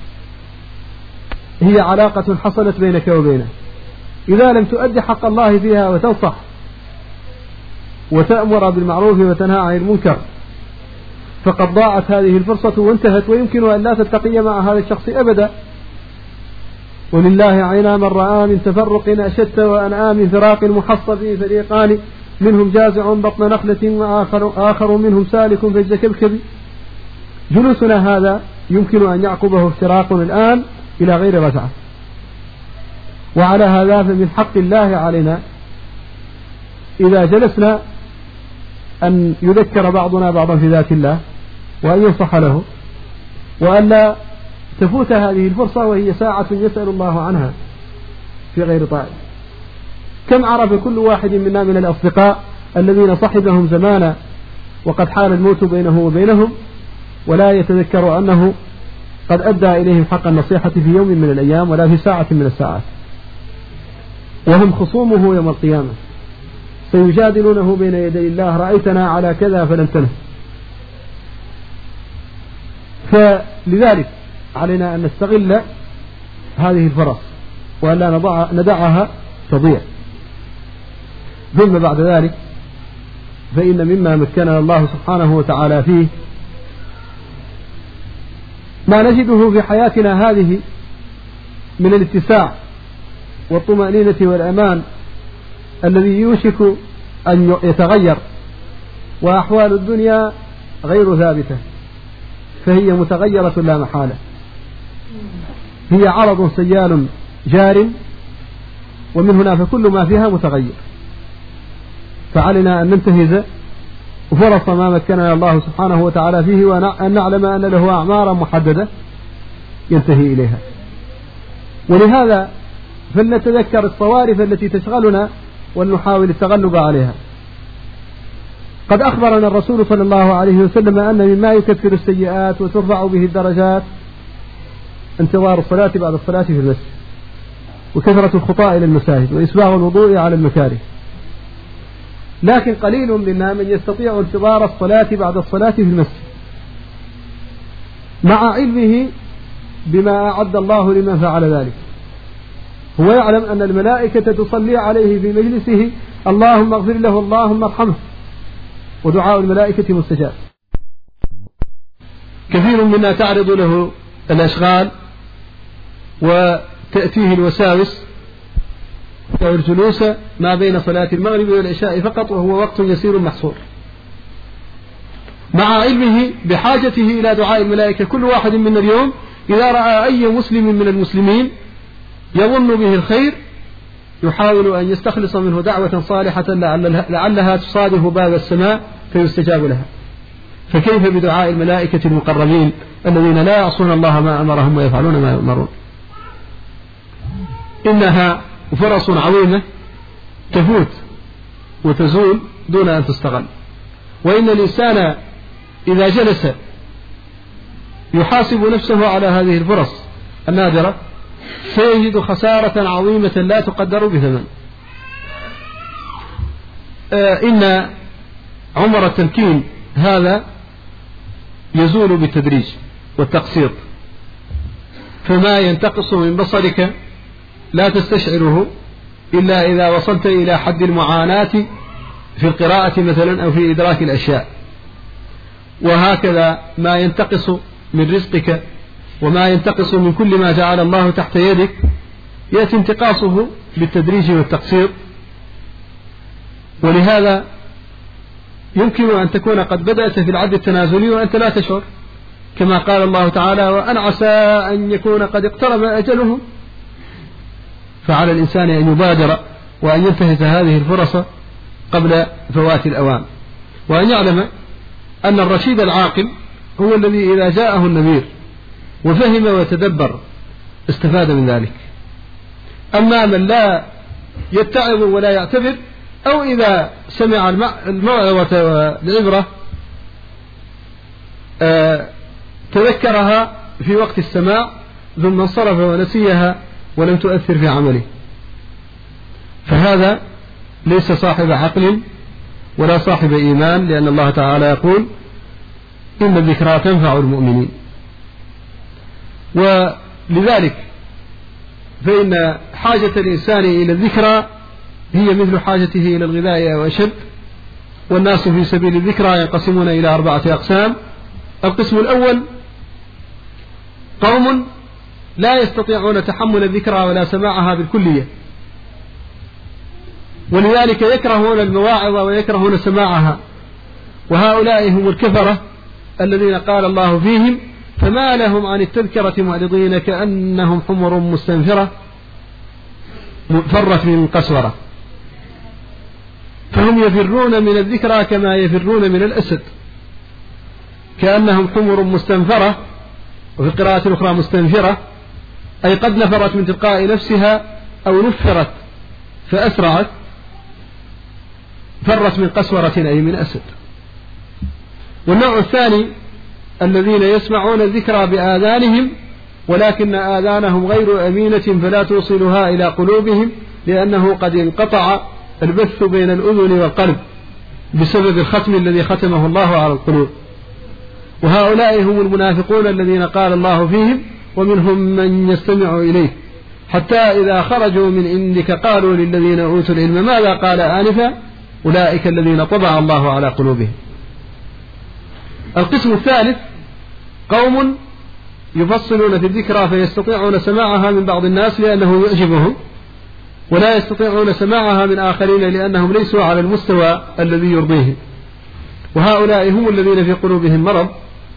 هي علاقة حصلت بينك وبينه، إذا لم تؤدي حق الله فيها وتنصح وتأمر بالمعروف وتنهى عن المنكر فقد ضاعت هذه الفرصة وانتهت، ويمكن أن لا تلتقي مع هذا الشخص أبدا. ولله عينا من رأى من تفرق أشد وأنعام فراق محصب فريقان، منهم جازع بطن نخلة وآخر منهم سالك فج كبكب. جلوسنا هذا يمكن أن يعقبه افتراق الآن إلى غير رجعة. وعلى هذا فمن حق الله علينا إذا جلسنا أن يذكر بعضنا بعضا في ذات الله، وأن ينصح له، وأن لا تفوت هذه الفرصة وهي ساعة يسأل الله عنها في غير طاعة. كم عرف كل واحد منا من الأصدقاء الذين صحبهم زمانا وقد حال الموت بينه وبينهم، ولا يتذكر أنه قد أدى إليهم حق النصيحة في يوم من الأيام ولا في ساعة من الساعات، وهم خصومه يوم القيامة سيجادلونه بين يدي الله: رأيتنا على كذا فلم تنه. فلذلك علينا أن نستغل هذه الفرص وأن لا ندعها تضيع. ثم بعد ذلك فإن مما مكننا الله سبحانه وتعالى فيه ما نجده في حياتنا هذه من الاتساع والطمأنينة والأمان الذي يوشك أن يتغير، وأحوال الدنيا غير ثابتة، فهي متغيرة لا محالة. هي عرض سيال جار، ومن هنا فكل ما فيها متغير. فعلنا أن ننتهز فرص ما مكننا الله سبحانه وتعالى فيه، وأن نعلم أن له أعمارا محددة ينتهي إليها. ولهذا فلنتذكر الصوارف التي تشغلنا ولنحاول التغلب عليها. قد أخبرنا الرسول صلى الله عليه وسلم أن مما يكفر السيئات وترفع به الدرجات انتظار الصلاة بعد الصلاة في المسجد، وكثرة الخطاء إلى المساجد، وإسباغ الوضوء على المكاره. لكن قليل منا من يستطيع انتظار الصلاة بعد الصلاة في المسجد مع علمه بما أعد الله لمن فعل ذلك. هو يعلم أن الملائكة تصلي عليه في مجلسه: اللهم اغفر له، اللهم ارحمه، ودعاء الملائكة مستجاب. كثير منا تعرض له الأشغال وتأتيه الوساوس أو الجلوس ما بين صلاة المغرب والعشاء فقط، وهو وقت يسير محصور، مع علمه بحاجته إلى دعاء الملائكة. كل واحد منا اليوم إذا رأى أي مسلم من المسلمين يظن به الخير يحاول أن يستخلص منه دعوة صالحة لعلها تصادف باب السماء فيستجاب لها. فكيف بدعاء الملائكة المقربين الذين لا يعصون الله ما أمرهم ويفعلون ما يؤمرون؟ إنها فرص عظيمة تفوت وتزول دون أن تستغل. وإن الإنسان إذا جلس يحاسب نفسه على هذه الفرص النادرة سيجد خسارة عظيمة لا تقدر بثمن. إن عمر التمكين هذا يزول بالتدريج والتقسيط، فما ينتقص من بصرك لا تستشعره إلا إذا وصلت إلى حد المعاناة في القراءة مثلا أو في إدراك الأشياء. وهكذا ما ينتقص من رزقك وما ينتقص من كل ما جعل الله تحت يدك يأتي انتقاصه بالتدريج والتقسيط. ولهذا يمكن أن تكون قد بدأت في العد التنازلي وأنت لا تشعر، كما قال الله تعالى: وأن عسى أن يكون قد اقترب أجلهم. فعلى الإنسان أن يبادر وأن ينتهز هذه الفرص قبل فوات الأوان، وأن يعلم أن الرشيد العاقل هو الذي إذا جاءه النذير وفهم وتدبر استفاد من ذلك. أما من لا يتعظ ولا يعتبر، أو إذا سمع الموعظة والعبرة تذكرها في وقت السماع ثم انصرف ونسيها ولم تؤثر في عمله، فهذا ليس صاحب عقل ولا صاحب إيمان، لأن الله تعالى يقول: إن الذكرى تنفع المؤمنين. ولذلك فإن حاجة الإنسان إلى الذكرى هي مثل حاجته إلى الغذاء أو أشد. والناس في سبيل الذكرى ينقسمون إلى 4 أقسام: القسم الأول قوم لا يستطيعون تحمل الذكرى ولا سماعها بالكلية، ولذلك يكرهون المواعظ ويكرهون سماعها، وهؤلاء هم الكفرة الذين قال الله فيهم: فما لهم عن التذكرة معرضين كأنهم حمر مستنفرة فرت من قسورة. فهم يفرون من الذكرى كما يفرون من الأسد، كأنهم حمر مستنفرة، وفي قراءة أخرى مستنفرة، أي قد نفرت من تلقاء نفسها أو نفرت فأسرعت، فرت من قسورة أي من أسد. والنوع الثاني الذين يسمعون الذكرى بآذانهم ولكن آذانهم غير أمينة فلا توصلها إلى قلوبهم، لأنه قد انقطع البث بين الأذن والقلب بسبب الختم الذي ختمه الله على القلوب. وهؤلاء هم المنافقون الذين قال الله فيهم: ومنهم من يستمع إليه حتى إذا خرجوا من عندك قالوا للذين أوتوا العلم ماذا قال آنفا أولئك الذين طبع الله على قلوبهم. القسم الثالث قوم يفصلون في الذكرى فيستطيعون سماعها من بعض الناس لأنه يعجبهم، ولا يستطيعون سماعها من آخرين لأنهم ليسوا على المستوى الذي يرضيهم. وهؤلاء هم الذين في قلوبهم مرض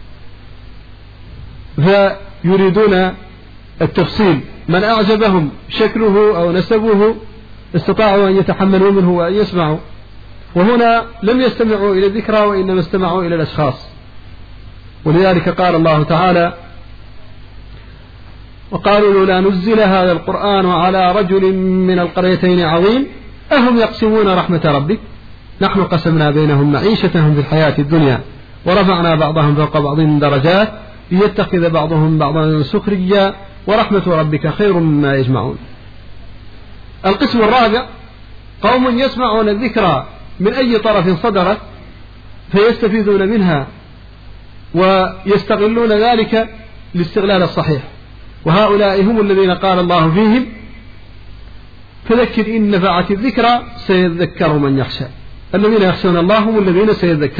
فيريدون التفصيل، من أعجبهم شكله أو نسبه استطاعوا أن يتحملوا منه وأن يسمعوا. وهنا لم يستمعوا إلى الذكرى وإنما استمعوا إلى الأشخاص، ولذلك قال الله تعالى: وقالوا لولا نزل هذا القرآن على رجل من القريتين عظيم أهم يقسمون رحمة ربك نحن قسمنا بينهم معيشتهم في الحياة الدنيا ورفعنا بعضهم فوق بعض درجات ليتخذ بعضهم بعضا سخريا ورحمة ربك خير مما يجمعون. القسم الرابع قوم يسمعون الذكرى من أي طرف صدرت فيستفيدون منها ويستغلون ذلك الاستغلال الصحيح، وهؤلاء هم الذين قال الله فيهم: فذكر إن نفعت الذكرى سيذكر من يخشى. الذين يخشون الله هم الذين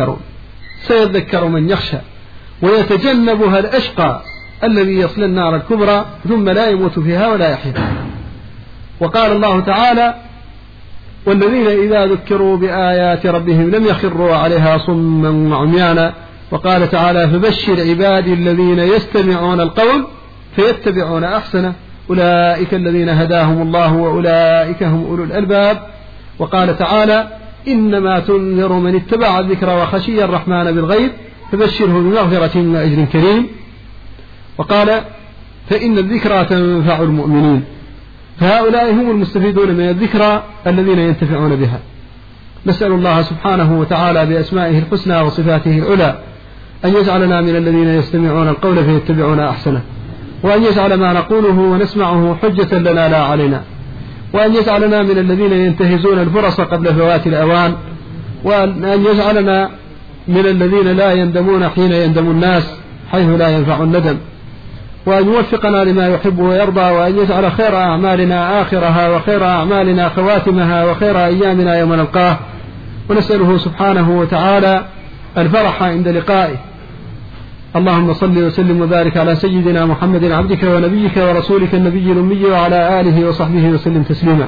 سيذكر من يخشى ويتجنبها الأشقى الذي يصل النار الكبرى ثم لا يموت فيها ولا يحيا. وقال الله تعالى: والذين إذا ذكروا بآيات ربهم لم يخروا عليها صما وعميانا. وقال تعالى: فبشر عبادي الذين يستمعون القول فيتبعون أحسنه أولئك الذين هداهم الله وأولئك هم أولو الألباب. وقال تعالى: إنما تنذر من اتبع الذكر وخشي الرحمن بالغيب فبشره بمغفرة وأجر كريم. وقال: فإن الذكرى تنفع المؤمنين. فهؤلاء هم المستفيدون من الذكرى الذين ينتفعون بها. نسأل الله سبحانه وتعالى بأسمائه الحسنى وصفاته العلى أن يجعلنا من الذين يستمعون القول فيتبعون أحسنه، وأن يجعل ما نقوله ونسمعه حجة لنا لا علينا، وأن يجعلنا من الذين ينتهزون الفرص قبل فوات الأوان، وأن يجعلنا من الذين لا يندمون حين يندم الناس حيث لا ينفع الندم، وأن يوفقنا لما يحب ويرضى، وأن يجعل خير أعمالنا آخرها وخير أعمالنا خواتمها وخير أيامنا يوم نلقاه. ونسأله سبحانه وتعالى الفرح عند لقائه. اللهم صل وسلم وبارك على سيدنا محمد عبدك ونبيك ورسولك النبي الأمي وعلى آله وصحبه وسلم تسليما.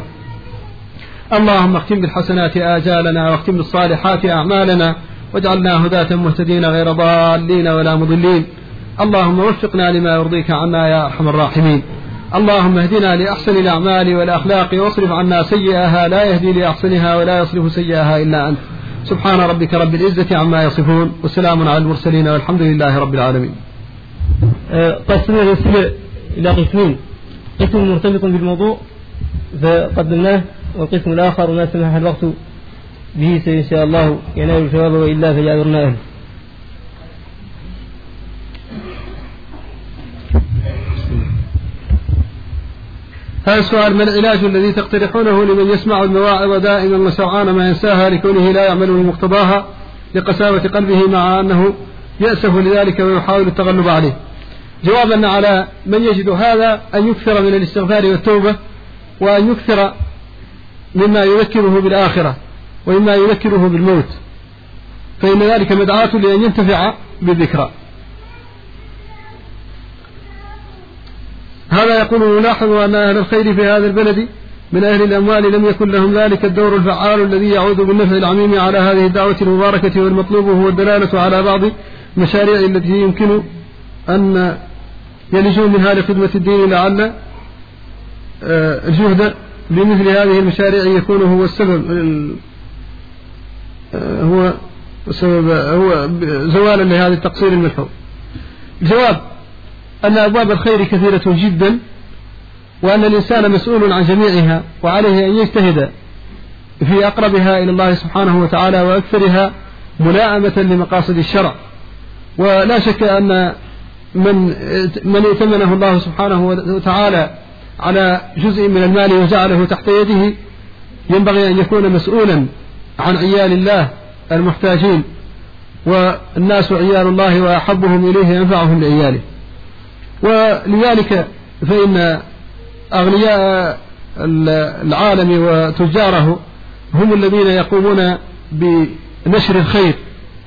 اللهم اختم بالحسنات آجالنا واختم بالصالحات أعمالنا واجعلنا هداة مهتدين غير ضالين ولا مضلين. اللهم وفقنا لما يرضيك عنا يا أرحم الراحمين. اللهم اهدنا لأحسن الأعمال والأخلاق واصرف عنا سيئها لا يهدي لأحسنها ولا يصرف سيئها إلا أنت. سبحان ربك رب العزة عما يصفون وسلام على المرسلين والحمد لله رب العالمين. قسمنا الرسالة إلى قسمين: قسم مرتبط بالموضوع فقدمناه، والقسم الآخر ما سمح الوقت به إن شاء الله ينال الجواب وإلا فجعلنا أهل. هذا السؤال: ما العلاج الذي تقترحونه لمن يسمع المواعظ دائما وسرعان ما ينساها لكونه لا يعمل بمقتضاها لقساوة قلبه مع أنه يأسف لذلك ويحاول التغلب عليه؟ جوابا على من يجد هذا أن يكثر من الاستغفار والتوبة، وأن يكثر مما يذكره بالآخرة ومما يذكره بالموت، فإن ذلك مدعاة لأن ينتفع بالذكرى. هذا يقول نلاحظ أن أهل الخير في هذا البلد من أهل الأموال لم يكن لهم ذلك الدور الفعال الذي يعود بالنفع العميم على هذه الدعوة المباركة، والمطلوب هو الدلالة على بعض المشاريع التي يمكن أن يلجوا منها لخدمة الدين، لعل الجهد بمثل هذه المشاريع يكون هو السبب هو زوالا لهذا التقصير الملحوظ. الجواب أن أبواب الخير كثيرة جدا، وأن الإنسان مسؤول عن جميعها، وعليه أن يجتهد في أقربها إلى الله سبحانه وتعالى وأكثرها ملائمة لمقاصد الشرع. ولا شك أن من ائتمنه الله سبحانه وتعالى على جزء من المال وجعله تحت يده ينبغي أن يكون مسؤولا عن عيال الله المحتاجين، والناس عيال الله وأحبهم إليه أنفعهم لعياله. ولذلك فإن أغنياء العالم وتجاره هم الذين يقومون بنشر الخير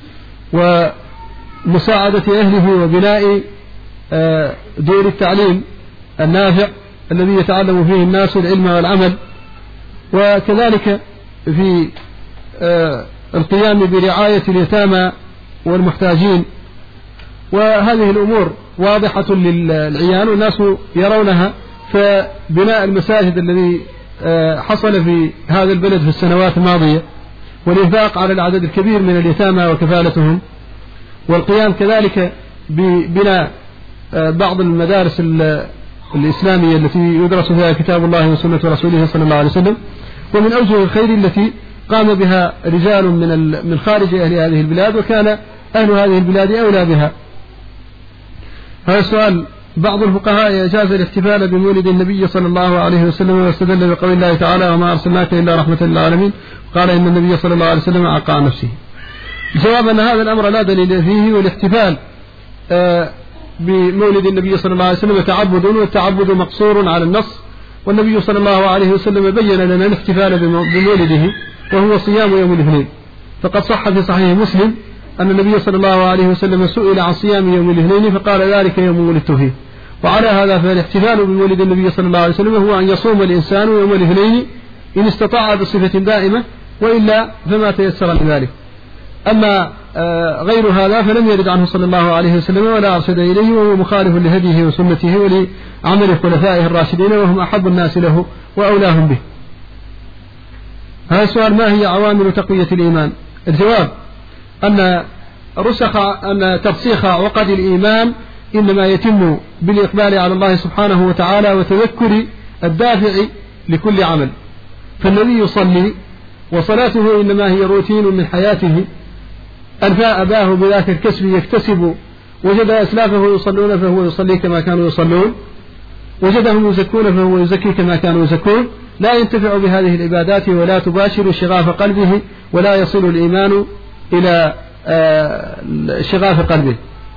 ومساعدة أهله وبناء دور التعليم النافع الذي يتعلم فيه الناس العلم والعمل، وكذلك في القيام برعاية اليتامى والمحتاجين. وهذه الأمور واضحة للعيان والناس يرونها. فبناء المساجد الذي حصل في هذا البلد في السنوات الماضية، والإنفاق على العدد الكبير من اليتامى وكفالتهم، والقيام كذلك ببناء بعض المدارس الإسلامية التي يدرس فيها كتاب الله وسنة رسوله صلى الله عليه وسلم، ومن أوجه الخير التي قام بها رجال من خارج أهل هذه البلاد، وكان أهل هذه البلاد أولى بها. هذا السؤال: بعض الفقهاء أجاز الاحتفال بمولد النبي صلى الله عليه وسلم واستدل بقول الله تعالى: وما أرسلناك إلا رحمة للعالمين، قال إن النبي صلى الله عليه وسلم عقى عن نفسه. الجواب أن هذا الأمر لا دليل فيه، والاحتفال بمولد النبي صلى الله عليه وسلم تعبد، والتعبد مقصور على النص، والنبي صلى الله عليه وسلم بين لنا الاحتفال بمولده وهو صيام يوم الاثنين. فقد صح في صحيح مسلم أن النبي صلى الله عليه وسلم سئل عن صيام يوم الاثنين فقال: ذلك يوم ولدت فيه. وعلى هذا فالاحتفال بمولد النبي صلى الله عليه وسلم هو أن يصوم الإنسان يوم الاثنين إن استطاع بصفة دائمة، وإلا فما تيسر لذلك. أما غير هذا فلم يرد عنه صلى الله عليه وسلم ولا أرشد إليه، وهو مخالف لهديه وسنته ولعمل خلفائه الراشدين، وهم أحب الناس له وأولاهم به. هذا السؤال: ما هي عوامل تقوية الإيمان؟ الجواب أن ترسيخ عقد الإيمان إنما يتم بالإقبال على الله سبحانه وتعالى وتذكر الدافع لكل عمل. فالذي يصلي وصلاته إنما هي روتين من حياته، أنفى أباه بذاك الكسب يكتسب، وجد أسلافه يصلون فهو يصلي كما كانوا يصلون، وجدهم يزكون فهو يزكي كما كانوا يزكون، لا ينتفع بهذه العبادات ولا تباشر شغاف قلبه، ولا يصل الإيمان إلى شغاف قلبه.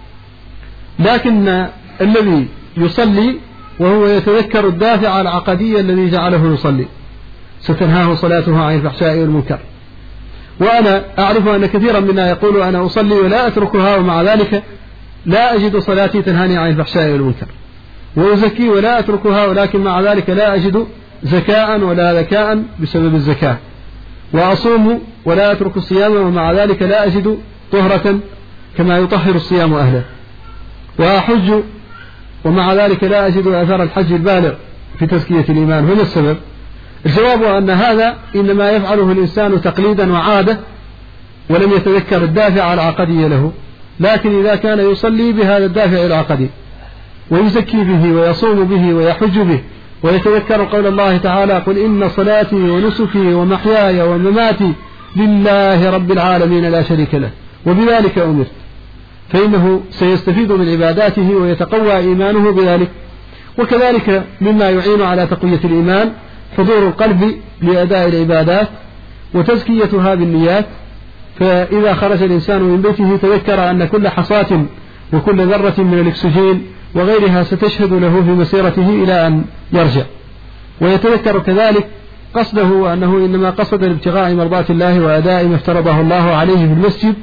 لكن الذي يصلي وهو يتذكر الدافع العقدي الذي جعله يصلي ستنهاه صلاته عن الفحشاء والمنكر. وأنا أعرف أن كثيرا منا يقول: أنا أصلي ولا أتركها، ومع ذلك لا أجد صلاتي تنهاني عن الفحشاء والمنكر، وأزكي ولا أتركها، ولكن مع ذلك لا أجد زكاء ولا ذكاء بسبب الزكاة، وأصوم ولا أترك الصيام، ومع ذلك لا أجد طهرة كما يطهر الصيام أهله، وأحج ومع ذلك لا أجد أثر الحج البالغ في تزكية الإيمان. هنا السبب. الجواب أن هذا إنما يفعله الإنسان تقليدا وعادة، ولم يتذكر الدافع العقدي له. لكن إذا كان يصلي بهذا الدافع العقدي ويزكي به ويصوم به ويحج به، ويتذكر قول الله تعالى: قل إن صلاتي ونسكي ومحياي ومماتي لله رب العالمين لا شريك له وبذلك أمرت، فإنه سيستفيد من عباداته ويتقوى إيمانه بذلك. وكذلك مما يعين على تقوية الإيمان حضور القلب لأداء العبادات وتزكيتها بالنيات. فإذا خرج الإنسان من بيته تذكر أن كل حصاة وكل ذرة من الأكسجين وغيرها ستشهد له في مسيرته إلى أن يرجع. ويتذكر كذلك قصده، وأنه إنما قصد لابتغاء مرضات الله وأداء ما افترضه الله عليه في المسجد،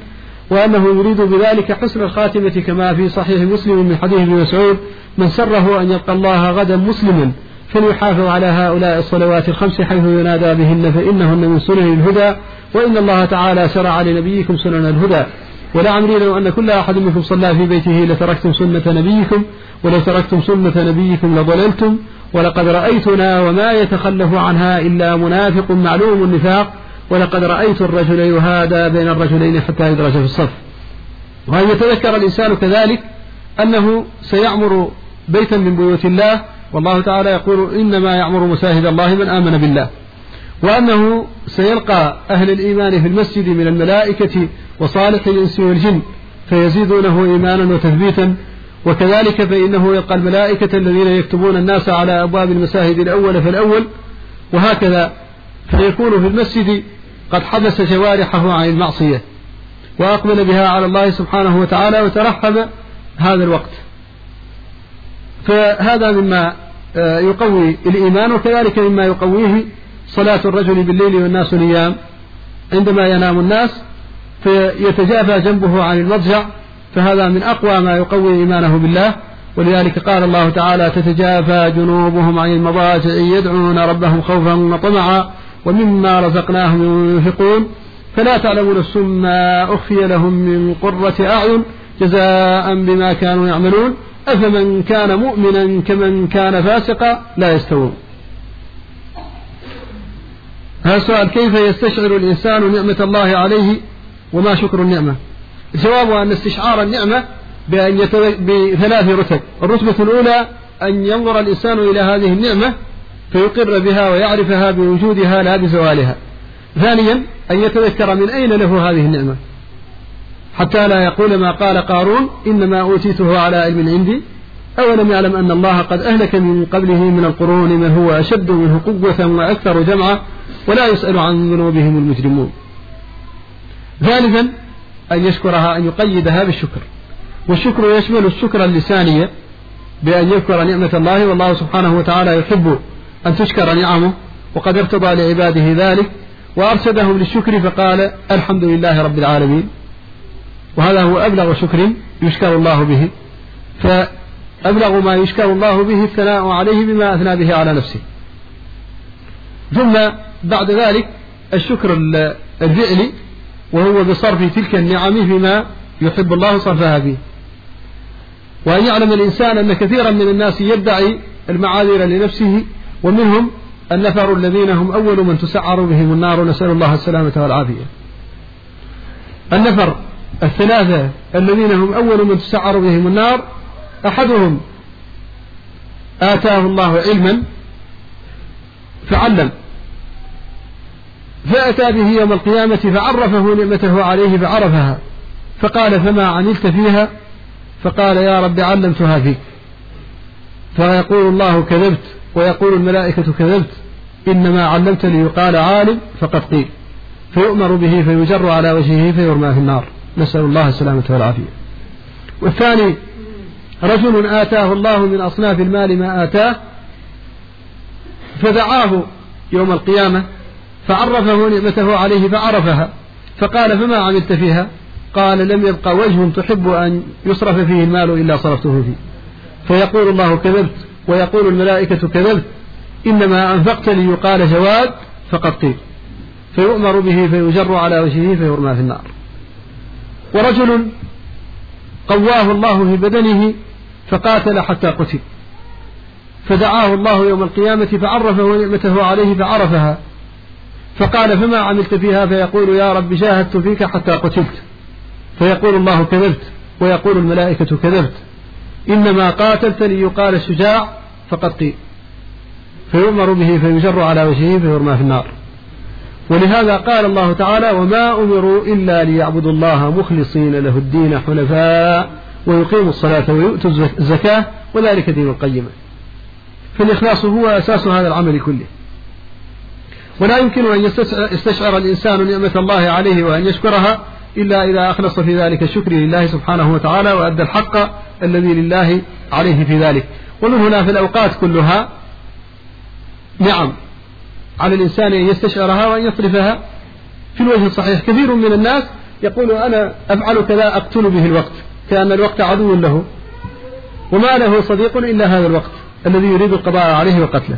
وأنه يريد بذلك حسن الخاتمة كما في صحيح مسلم من حديث ابن مسعود: من سره أن يلقى الله غدا مسلما فليحافظ على هؤلاء الصلوات الخمس حيث ينادى بهن فإنهن من سنن الهدى، وإن الله تعالى شرع لنبيكم سنن الهدى. ولعمري لو أن كل أحد منكم صلى في بيته لتركتم سنة نبيكم، ولو تركتم سنة نبيكم لضللتم، ولقد رأيتنا وما يتخلف عنها إلا منافق معلوم النفاق، ولقد رأيت الرجل يهادى بين الرجلين حتى يدرج في الصف. وأن يتذكر الإنسان كذلك أنه سيعمر بيتا من بيوت الله، والله تعالى يقول: إنما يعمر مساجد الله من آمن بالله، وأنه سيلقى أهل الإيمان في المسجد من الملائكة وصالح الإنس والجن فيزيدونه إيمانا وتثبيتا، وكذلك فإنه يلقى الملائكة الذين يكتبون الناس على أبواب المساجد الأول فالأول، وهكذا فيكون في المسجد قد حبس جوارحه عن المعصية وأقبل بها على الله سبحانه وتعالى وترحب هذا الوقت. فهذا مما يقوي الإيمان، وكذلك مما يقويه صلاة الرجل بالليل والناس نيام، عندما ينام الناس فيتجافى جنبه عن المضجع، فهذا من أقوى ما يقوي إيمانه بالله. ولذلك قال الله تعالى: تتجافى جنوبهم عن المضاجع يدعون ربهم خوفا وطمعا ومما رزقناهم ينفقون فلا تعلم نفس ما أخفي لهم من قرة أعين جزاء بما كانوا يعملون أفمن كان مؤمنا كمن كان فاسقا لا يستوون. هذا السؤال: كيف يستشعر الإنسان نعمة الله عليه وما شكر النعمة؟ الجواب أن استشعار النعمة بثلاث رتب. الرتبة الأولى أن ينظر الإنسان إلى هذه النعمة فيقر بها ويعرفها بوجودها لا بزوالها. ثانيا أن يتذكر من أين له هذه النعمة حتى لا يقول ما قال قارون: إنما أوتيته على علم عندي أولم يعلم أن الله قد أهلك من قبله من القرون من هو أشد منه قوة وأكثر جمعا ولا يسأل عن ذنوبهم المجرمون. ثالثا أن يشكرها، أن يقيدها بالشكر، والشكر يشمل الشكر اللساني بأن يذكر نعمة الله، والله سبحانه وتعالى يحب أن تشكر نعمه وقد ارتضى لعباده ذلك وأرشدهم للشكر فقال: الحمد لله رب العالمين. وهذا هو أبلغ شكر يشكر الله به، فأبلغ ما يشكر الله به الثناء عليه بما أثنى به على نفسه. ثم بعد ذلك الشكر الفعلي، وهو بصرف تلك النعم فيما يحب الله صرفها فيه. وأن يعلم الإنسان أن كثيرا من الناس يدعي المعاذير لنفسه، ومنهم النفر الذين هم أول من تسعر بهم النار، نسأل الله السلامة والعافية. النفر الثلاثة الذين هم أول من تسعر بهم النار: أحدهم آتاه الله علما فعلم فأتى به يوم القيامة فعرفه نعمته عليه فعرفها فقال: فما عملت فيها؟ فقال: يا رب علمتها فيك. فيقول الله: كذبت، ويقول الملائكة: كذبت، إنما علمت ليقال عالم فقد قيل. فيؤمر به فيجر على وجهه فيرمى في النار، نسأل الله السلامة والعافية. والثاني: رجل آتاه الله من أصناف المال ما آتاه فدعاه يوم القيامة فعرفه نعمته عليه فعرفها فقال: فما عملت فيها؟ قال: لم يبقى وجه تحب أن يصرف فيه المال إلا صرفته فيه. فيقول الله: كذبت، ويقول الملائكة: كذبت، إنما أنفقت ليقال جواد فقد قيل. فيؤمر به فيجر على وجهه فيرمى في النار. ورجل قواه الله في بدنه فقاتل حتى قتل فدعاه الله يوم القيامة فعرفه نعمته عليه فعرفها فقال: فما عملت فيها؟ فيقول: يا رب جاهدت فيك حتى قتلت. فيقول الله: كذبت، ويقول الملائكة: كذبت، إنما قاتلت ليقال الشجاع فقد قيل. فيؤمر به فيجر على وجهه فيرمى في النار. ولهذا قال الله تعالى: وما أمروا إلا ليعبدوا الله مخلصين له الدين حنفاء ويقيموا الصلاة ويؤتوا الزكاة وذلك دين القيمة. فالإخلاص هو أساس هذا العمل كله. ولا يمكن أن يستشعر الإنسان نعمة الله عليه وأن يشكرها إلا إذا أخلص في ذلك الشكر لله سبحانه وتعالى وأدى الحق الذي لله عليه في ذلك. ومن هنا في الأوقات كلها نعم على الإنسان أن يستشعرها وأن يصرفها في الوجه الصحيح. كثير من الناس يقول أنا أفعل كذا أقتل به الوقت، كأن الوقت عدو له، وما له صديق إلا هذا الوقت الذي يريد القضاء عليه وقتله.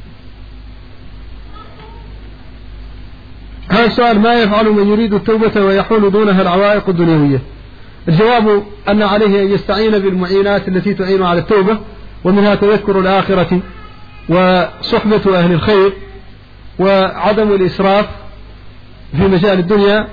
هذا السؤال: ما يفعل من يريد التوبة ويحول دونها العوائق الدنيوية؟ الجواب أن عليه أن يستعين بالمعينات التي تعين على التوبة، ومنها تذكر الآخرة وصحبة أهل الخير وعدم الإسراف في مجال الدنيا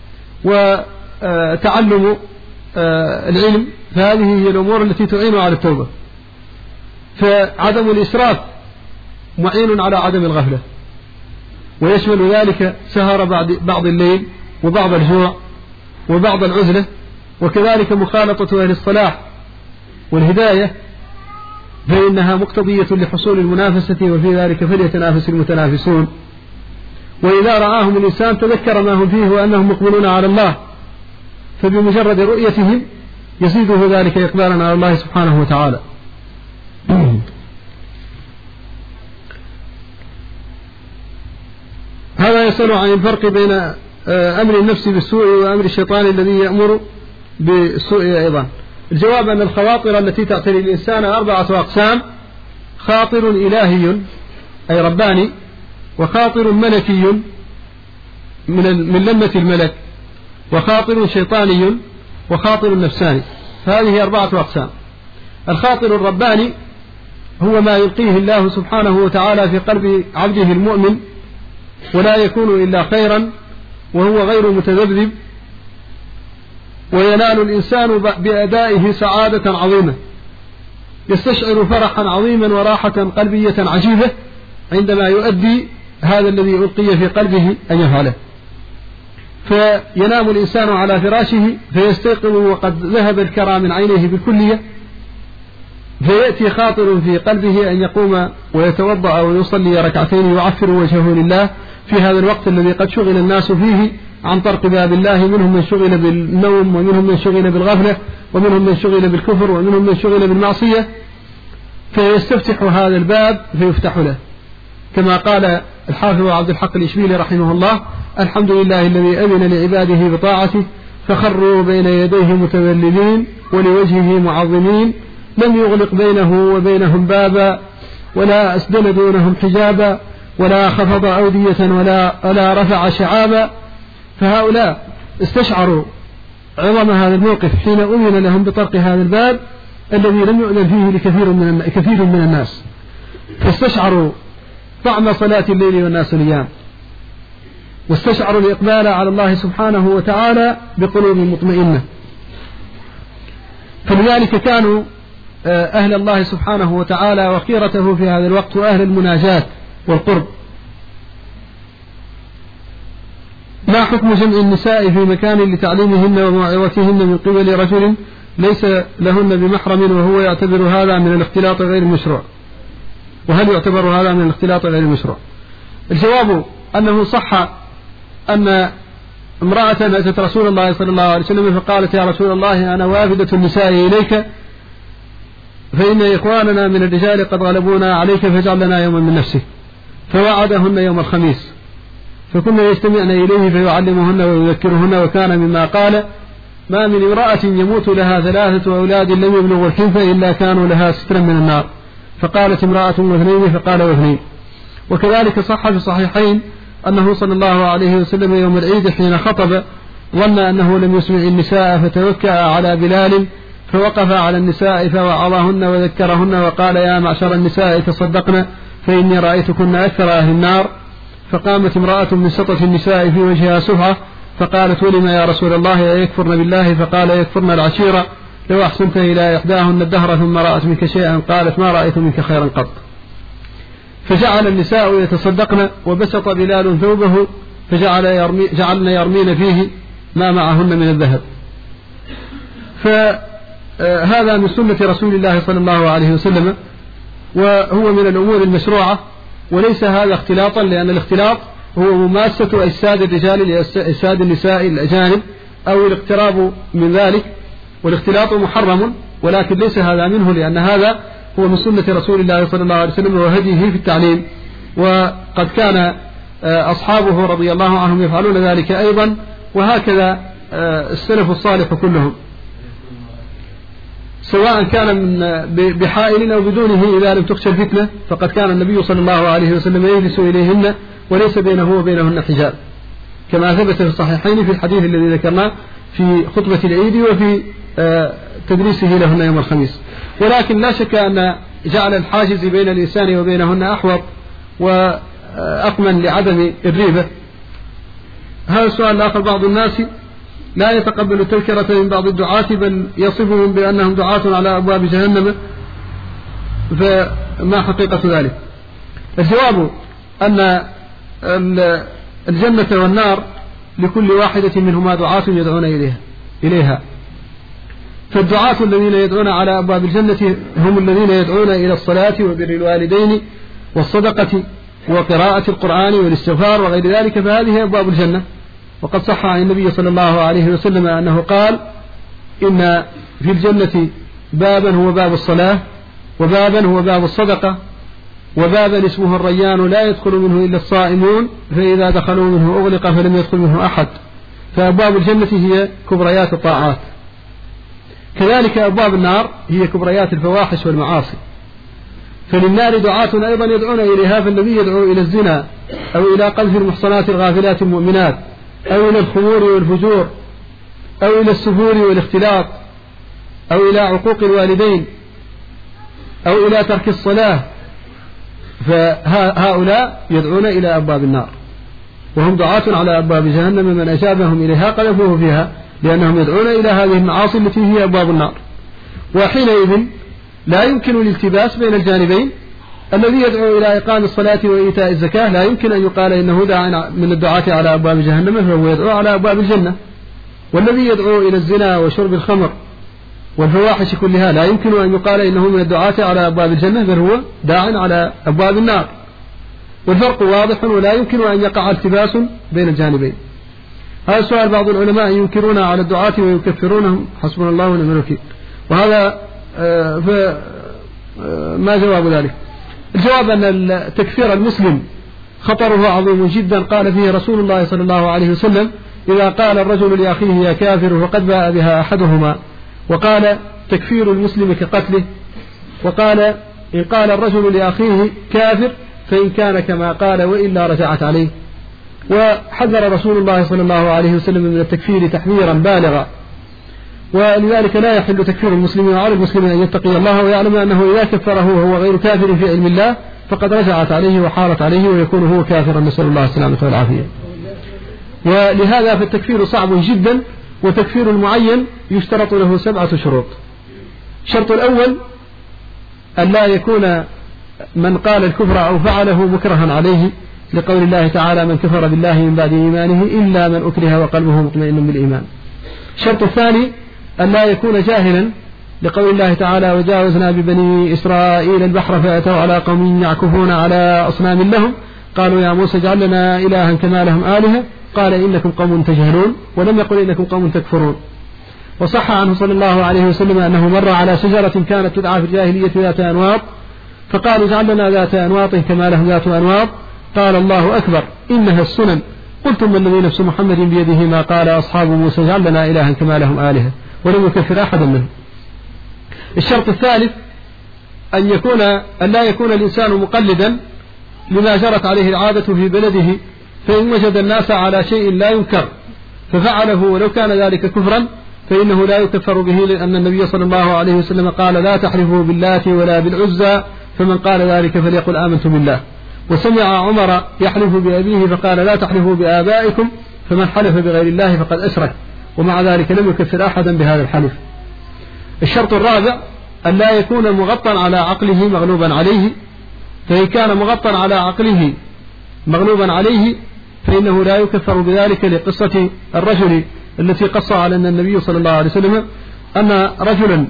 وتعلم العلم، فهذه هي الأمور التي تعين على التوبة. فعدم الإسراف معين على عدم الغفلة، ويشمل ذلك سهر بعض الليل وبعض الجوع وبعض العزلة، وكذلك مخالطة أهل الصلاح والهداية، فإنها مقتضية لحصول المنافسة، وفي ذلك فليتنافس المتنافسون. وإذا رآهم الإنسان تذكر ما هم فيه وأنهم مقبلون على الله، فبمجرد رؤيتهم يزيده ذلك إقبالا على الله سبحانه وتعالى. هذا يسأل عن الفرق بين أمر النفس بالسوء وأمر الشيطان الذي يأمر بالسوء أيضا. الجواب أن الخواطر التي تعتري الإنسان 4 أقسام: خاطر إلهي أي رباني، وخاطر ملكي من لمة الملك، وخاطر شيطاني، وخاطر نفساني. فهذه 4 أقسام. الخاطر الرباني هو ما يلقيه الله سبحانه وتعالى في قلب عبده المؤمن، ولا يكون إلا خيرا، وهو غير متذبذب، وينال الإنسان بأدائه سعادة عظيمة، يستشعر فرحا عظيما وراحة قلبية عجيبة عندما يؤدي هذا الذي ألقي في قلبه أن يفعله. فينام الإنسان على فراشه فيستيقظ وقد ذهب الكرى من عينيه بالكلية، فيأتي خاطر في قلبه أن يقوم ويتوضأ ويصلي 2 ركعتين يعفر وجهه لله في هذا الوقت الذي قد شغل الناس فيه عن طرق باب الله، منهم من شغل بالنوم، ومنهم من شغل بالغفلة، ومنهم من شغل بالكفر، ومنهم من شغل بالمعصية، فيستفتح هذا الباب فيفتح له، كما قال الحافظ عبد الحق الإشبيلي رحمه الله: الحمد لله الذي أذن لعباده بطاعته فخروا بين يديه متذللين ولوجهه معظمين، لم يغلق بينه وبينهم بابا ولا أسدل دونهم حجابا ولا خفض أودية ولا رفع شعابا. فهؤلاء استشعروا عظم هذا الموقف حين أذن لهم بطرق هذا الباب الذي لم يؤذن فيه لكثير من الناس، فاستشعروا طعم صلاة الليل والناس نيام، واستشعروا الإقبال على الله سبحانه وتعالى بقلوب مطمئنة. فلذلك كانوا أهل الله سبحانه وتعالى وخيرته في هذا الوقت، وأهل المناجاة والقرب. ما حكم جمع النساء في مكان لتعليمهن وموعظتهن من قبل رجل ليس لهن بمحرم، وهو يعتبر هذا من الاختلاط غير المشروع؟ وهل يعتبر هذا من الاختلاط غير المشروع؟ الجواب أنه صح أن امرأة أتت رسول الله صلى الله عليه وسلم فقالت: يا رسول الله، أنا وافدة النساء إليك، فإن إخواننا من الرجال قد غلبونا عليك، فاجعل لنا يوما من نفسك. فوعدهن يوم الخميس، فكنا يجتمعن إليه فيعلمهن ويذكرهن. وكان مما قال: ما من امرأة يموت لها 3 أولاد لم يبلغوا الحنف إلا كانوا لها سترا من النار. فقالت امرأة و2، فقال و2. وكذلك صح في الصحيحين أنه صلى الله عليه وسلم يوم العيد حين خطب ظن أنه لم يسمع النساء فتوكأ على بلال، فوقف على النساء فوعظهن وذكرهن وقال: يا معشر النساء تصدقن فإني رأيتكن أكثر أهل النار. فقامت امرأة من سطة النساء في وجهها سفعة فقالت: ولم يا رسول الله يكفرن بالله؟ فقال: يكفرن العشيرة، لو أحسنت إلى إحداهن الدهر ثم رأت منك شيئا قالت: ما رأيت منك خيرا قط. فجعل النساء يتصدقن، وبسط بلال ثوبه فجعلن يرمين فيه ما معهن من الذهب. فهذا من سنة رسول الله صلى الله عليه وسلم، وهو من الأمور المشروعة، وليس هذا اختلاطا، لأن الاختلاط هو مماسة أجساد الرجال لأجساد النساء الأجانب أو الاقتراب من ذلك، والاختلاط محرم، ولكن ليس هذا منه، لأن هذا هو من سنة رسول الله صلى الله عليه وسلم وهديه في التعليم، وقد كان أصحابه رضي الله عنهم يفعلون ذلك أيضا. وهكذا السلف الصالح كلهم، سواء كان بحائل أو بدونه إذا لم تخشى الفتنة، فقد كان النبي صلى الله عليه وسلم يجلس إليهن وليس بينه وبينهن حجاب، كما ثبت في الصحيحين في الحديث الذي ذكرناه في خطبة العيد وفي تدريسه لهن يوم الخميس. ولكن لا شك أن جعل الحاجز بين الإنسان وبينهن أحوط وأقمن لعدم الريبة. هذا السؤال الآخر: بعض الناس لا يتقبل التذكرة من بعض الدعاة بل يصفهم بأنهم دعاة على أبواب جهنم، فما حقيقة ذلك؟ الجواب أن الجنة والنار لكل واحدة منهما دعاة يدعون إليها، فالدعاة الذين يدعون على أبواب الجنة هم الذين يدعون إلى الصلاة وبر الوالدين والصدقة وقراءة القرآن والاستغفار وغير ذلك، فهذه أبواب الجنة. وقد صح عن النبي صلى الله عليه وسلم أنه قال: إن في الجنة بابا هو باب الصلاة، وبابا هو باب الصدقة، وبابا اسمه الريان لا يدخل منه إلا الصائمون، فإذا دخلوا منه أغلق فلم يدخل منه أحد. فأبواب الجنة هي كبريات الطاعات، كذلك أبواب النار هي كبريات الفواحش والمعاصي. فللنار دعاة أيضا يدعون إليها، فالذي يدعو إلى الزنا أو إلى قذف المحصنات الغافلات المؤمنات أو إلى الخمور والفجور أو إلى السفور والاختلاط أو إلى عقوق الوالدين أو إلى ترك الصلاة، فهؤلاء يدعون إلى أبواب النار، وهم دعاة على أبواب جهنم، من أجابهم إليها قذفوه فيها، لأنهم يدعون إلى هذه المعاصي التي هي أبواب النار. وحينئذ لا يمكن الالتباس بين الجانبين. الذي يدعو إلى إقام الصلاة وإيتاء الزكاة لا يمكن أن يقال إنه داع من الدعاة على أبواب جهنم، فهو يدعو على أبواب الجنة. والذي يدعو إلى الزنا وشرب الخمر والفواحش كلها لا يمكن أن يقال إنه من الدعاة على أبواب الجنة، بل هو داع على أبواب النار. والفرق واضح ولا يمكن أن يقع التباس بين الجانبين. هذا السؤال: بعض العلماء ينكرون على الدعاة ويكفرونهم، حسبنا الله ونعم الوكيل، وهذا ما جواب ذلك؟ الجواب أن تكفير المسلم خطره عظيم جدا. قال فيه رسول الله صلى الله عليه وسلم: إذا قال الرجل لأخيه يا كافر فقد باء بها أحدهما. وقال: تكفير المسلم كقتله. وقال: إن قال الرجل لأخيه كافر فإن كان كما قال وإلا رجعت عليه. وحذر رسول الله صلى الله عليه وسلم من التكفير تحذيرا بالغا، ولذلك لا يحل تكفير المسلم، وعلى المسلم أن يتقي الله ويعلم أنه إذا كفره وهو غير كافر في علم الله فقد رجعت عليه وحارت عليه ويكون هو كافرا، نسأل الله السلامة والعافية. ولهذا فالتكفير صعب جدا، وتكفير المعين يشترط له 7 شروط. الشرط الأول أن لا يكون من قال الكفر أو فعله مكرها عليه، لقول الله تعالى: من كفر بالله من بعد إيمانه إلا من أكره وقلبه مطمئن بالإيمان. الشرط الثاني أن لا يكون جاهلا، لقول الله تعالى: وجاوزنا ببني إسرائيل البحر فأتوا على قوم يعكفون على أصنام لهم قالوا يا موسى اجعل لنا إلها كما لهم آلهة قال إنكم قوم تجهلون، ولم يقل إنكم قوم تكفرون. وصح عنه صلى الله عليه وسلم أنه مر على شجرة كانت تدعى في الجاهلية ذات أنواط، فقالوا اجعل لنا ذات أنواط كما لهم ذات أنواط، قال: الله أكبر إنها السنن. قلتم من الذي نفس محمد بيده ما قال أصحاب موسى اجعل لنا إلها كما لهم آلهة، ولم يكفر أحدا منهم. الشرط الثالث أن لا يكون الإنسان مقلدا لما جرت عليه العادة في بلده، فإن وجد الناس على شيء لا ينكر ففعله ولو كان ذلك كفرا فإنه لا يكفر به، لأن النبي صلى الله عليه وسلم قال: لا تحلفوا باللات ولا بالعزى، فمن قال ذلك فليقل آمنت بالله. وسمع عمر يحلف بأبيه فقال: لا تحلفوا بآبائكم، فمن حلف بغير الله فقد أشرك، ومع ذلك لم يكفر أحدا بهذا الحلف. الشرط الرابع أن لا يكون مغطى على عقله مغلوبا عليه، فإن كان مغطى على عقله مغلوبا عليه فإنه لا يكفر بذلك، لقصة الرجل التي قص على أن النبي صلى الله عليه وسلم أن رجلا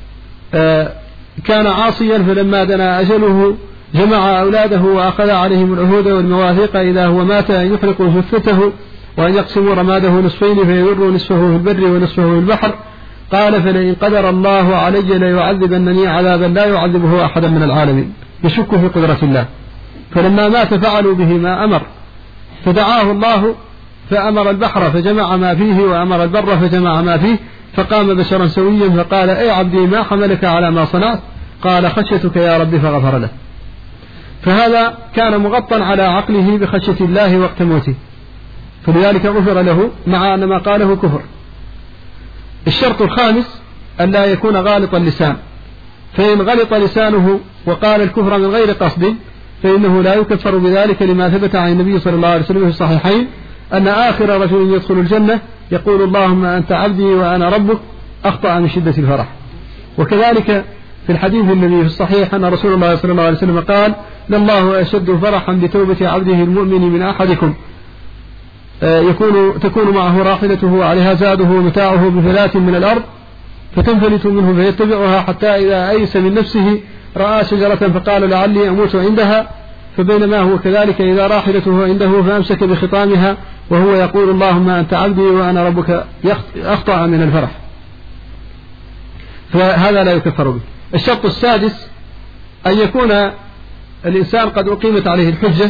كان عاصيا فلما دنا أجله جمع أولاده وأخذ عليهم العهود والمواثيق إذا هو مات أن يحرقوا جثته وأن يقسموا رماده نصفين فيوروا نصفه في البر ونصفه في البحر. قال: فلئن قدر الله علي ليعذبنني عذابا لا يعذبه أحدا من العالمين، يشك في قدرة الله. فلما مات فعلوا به ما أمر، فدعاه الله فأمر البحر فجمع ما فيه وأمر البر فجمع ما فيه، فقام بشرا سويا فقال: أي عبدي ما حملك على ما صنعت؟ قال: خشيتك يا رب، فغفر له. فهذا كان مغطى على عقله بخشية الله وقت موته، فلذلك غفر له مع أن ما قاله كفر. الشرط الخامس أن لا يكون غالط اللسان، فإن غلط لسانه وقال الكفر من غير قصد فإنه لا يكفر بذلك، لما ثبت عن النبي صلى الله عليه وسلم في الصحيحين أن آخر رجل يدخل الجنة يقول: اللهم أنت عبدي وأنا ربك، أخطأ من شدة الفرح. وكذلك في الحديث الذي في الصحيح أن رسول الله صلى الله عليه وسلم قال: لله أشد فرحا بتوبة عبده المؤمن من أحدكم تكون معه راحلته وعليها زاده ومتاعه بفلاة من الأرض فتنفلت منه فيتبعها حتى إذا أيس من نفسه رأى شجرة فقال: لعلي أموت عندها، فبينما هو كذلك إذا راحلته عنده فأمسك بخطامها وهو يقول: اللهم أنت عبدي وأنا ربك، أخطأ من الفرح. فهذا لا يكفر به. الشرط السادس أن يكون الإنسان قد أقيمت عليه الحجة،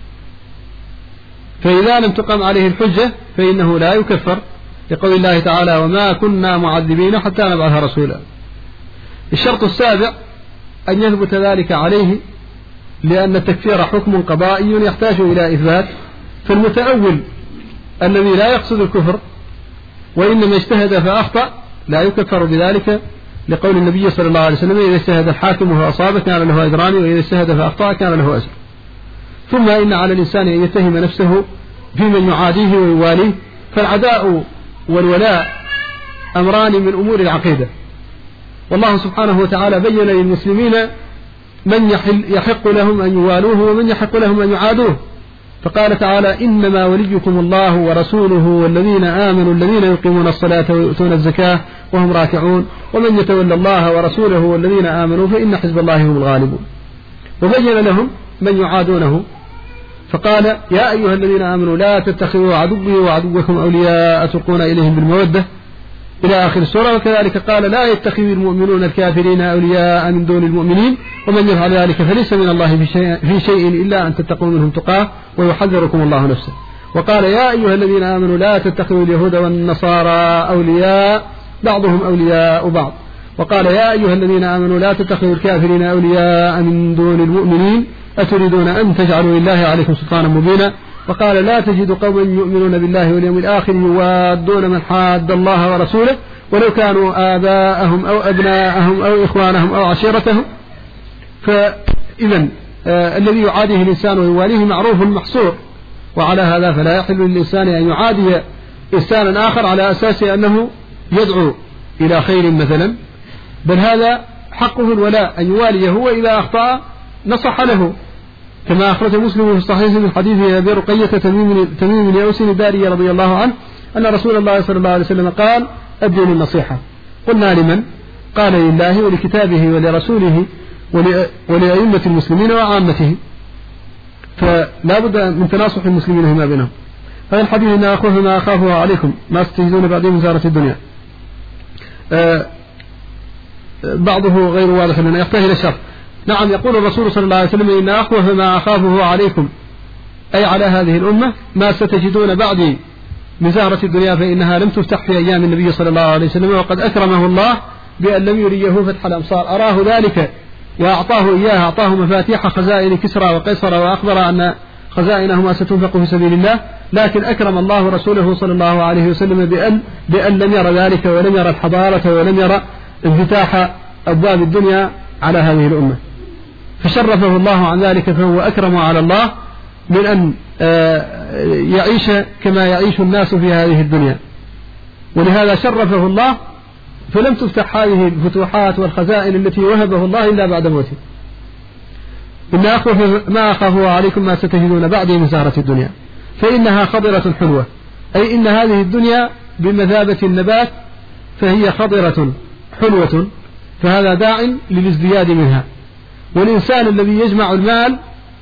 فإذا لم تقم عليه الحجة فإنه لا يكفر، لقول الله تعالى: وما كنا معذبين حتى نبعث رسولا. الشرط السابع أن يثبت ذلك عليه، لأن التكفير حكم قضائي يحتاج إلى إثبات، فالمتأول الذي لا يقصد الكفر وإنما اجتهد فأخطأ لا يكفر بذلك، لقول النبي صلى الله عليه وسلم: إذا اجتهد الحاكم فأصاب كان له أجران، وإذا اجتهد فأخطأ كان له أجر. ثم إن على الإنسان أن يتهم نفسه في من يعاديه ويواليه، فالعداء والولاء أمران من أمور العقيدة، والله سبحانه وتعالى بين للمسلمين من يحق لهم أن يوالوه ومن يحق لهم أن يعادوه، فقال تعالى: إنما وليكم الله ورسوله والذين آمنوا الذين يقيمون الصلاة ويؤتون الزكاة وهم راكعون ومن يتولى الله ورسوله والذين آمنوا فإن حزب الله هم الغالبون. وبين لهم من يعادونه، فقال: يا أيها الذين آمنوا لا تتخذوا عدوي وعدوكم أولياء تلقون إليهم بالمودة إلى آخر السورة. وكذلك قال: لا يتخذ المؤمنون الكافرين أولياء من دون المؤمنين ومن يفعل ذلك فليس من الله في شيء إلا أن تتقوا منهم تقاه ويحذركم الله نفسه. وقال: يا أيها الذين آمنوا لا تتخذوا اليهود والنصارى أولياء بعضهم أولياء بعض. وقال: يا أيها الذين آمنوا لا تتخذوا الكافرين أولياء من دون المؤمنين أتريدون أن تجعلوا لله عليكم سلطانا مبينا. وقال: لا تجد قوما يؤمنون بالله واليوم الآخر يوادون من حاد الله ورسوله ولو كانوا آباءهم أو أبناءهم أو إخوانهم أو عشيرتهم. فإذا الذي يعاديه الإنسان ويواليه معروف محصور، وعلى هذا فلا يحل للإنسان أن يعادي إنسانا آخر على أساس أنه يدعو إلى خير مثلا، بل هذا حقه الولاء أن يواليه، وإذا أخطأ نصح له، كما أخرج مسلم في الصحيح من حديث أبي رقية تميم بن أوس الداري رضي الله عنه أن رسول الله صلى الله عليه وسلم قال: الدين النصيحة. قلنا: لمن؟ قال: لله ولكتابه ولرسوله ولأئمة المسلمين وعامته. فلا بد من تناصح المسلمين فيما بينهم. هذا الحديث: إن أخوف ما أخافه عليكم ما ستجدون بعد من زارة الدنيا. بعضه غير واضح لنا، يحتاج إلى الشرح. نعم، يقول الرسول صلى الله عليه وسلم: إن أخوف ما أخافه عليكم، أي على هذه الأمة، ما ستجدون بعدي من زهرة الدنيا، فإنها لم تفتح في أيام النبي صلى الله عليه وسلم، وقد أكرمه الله بأن لم يريه فتح الأمصار، أراه ذلك وأعطاه إياه، أعطاه مفاتيح خزائن كسرى وقيصر، وأخبر أن خزائنهما ستنفق في سبيل الله، لكن أكرم الله رسوله صلى الله عليه وسلم بأن لم يرى ذلك ولم يرى الحضارة ولم يرى انفتاح أبواب الدنيا على هذه الأمة، فشرفه الله عن ذلك، فهو أكرم على الله من أن يعيش كما يعيش الناس في هذه الدنيا، ولهذا شرفه الله، فلم تفتح هذه الفتوحات والخزائن التي وهبه الله إلا بعد موته. إن أخوف ما أخافه عليكم ما ستجدون بعدي من زهرة الدنيا، فإنها خضرة حلوة، أي إن هذه الدنيا بمثابة النبات، فهي خضرة حلوة، فهذا داع للازدياد منها. والإنسان الذي يجمع المال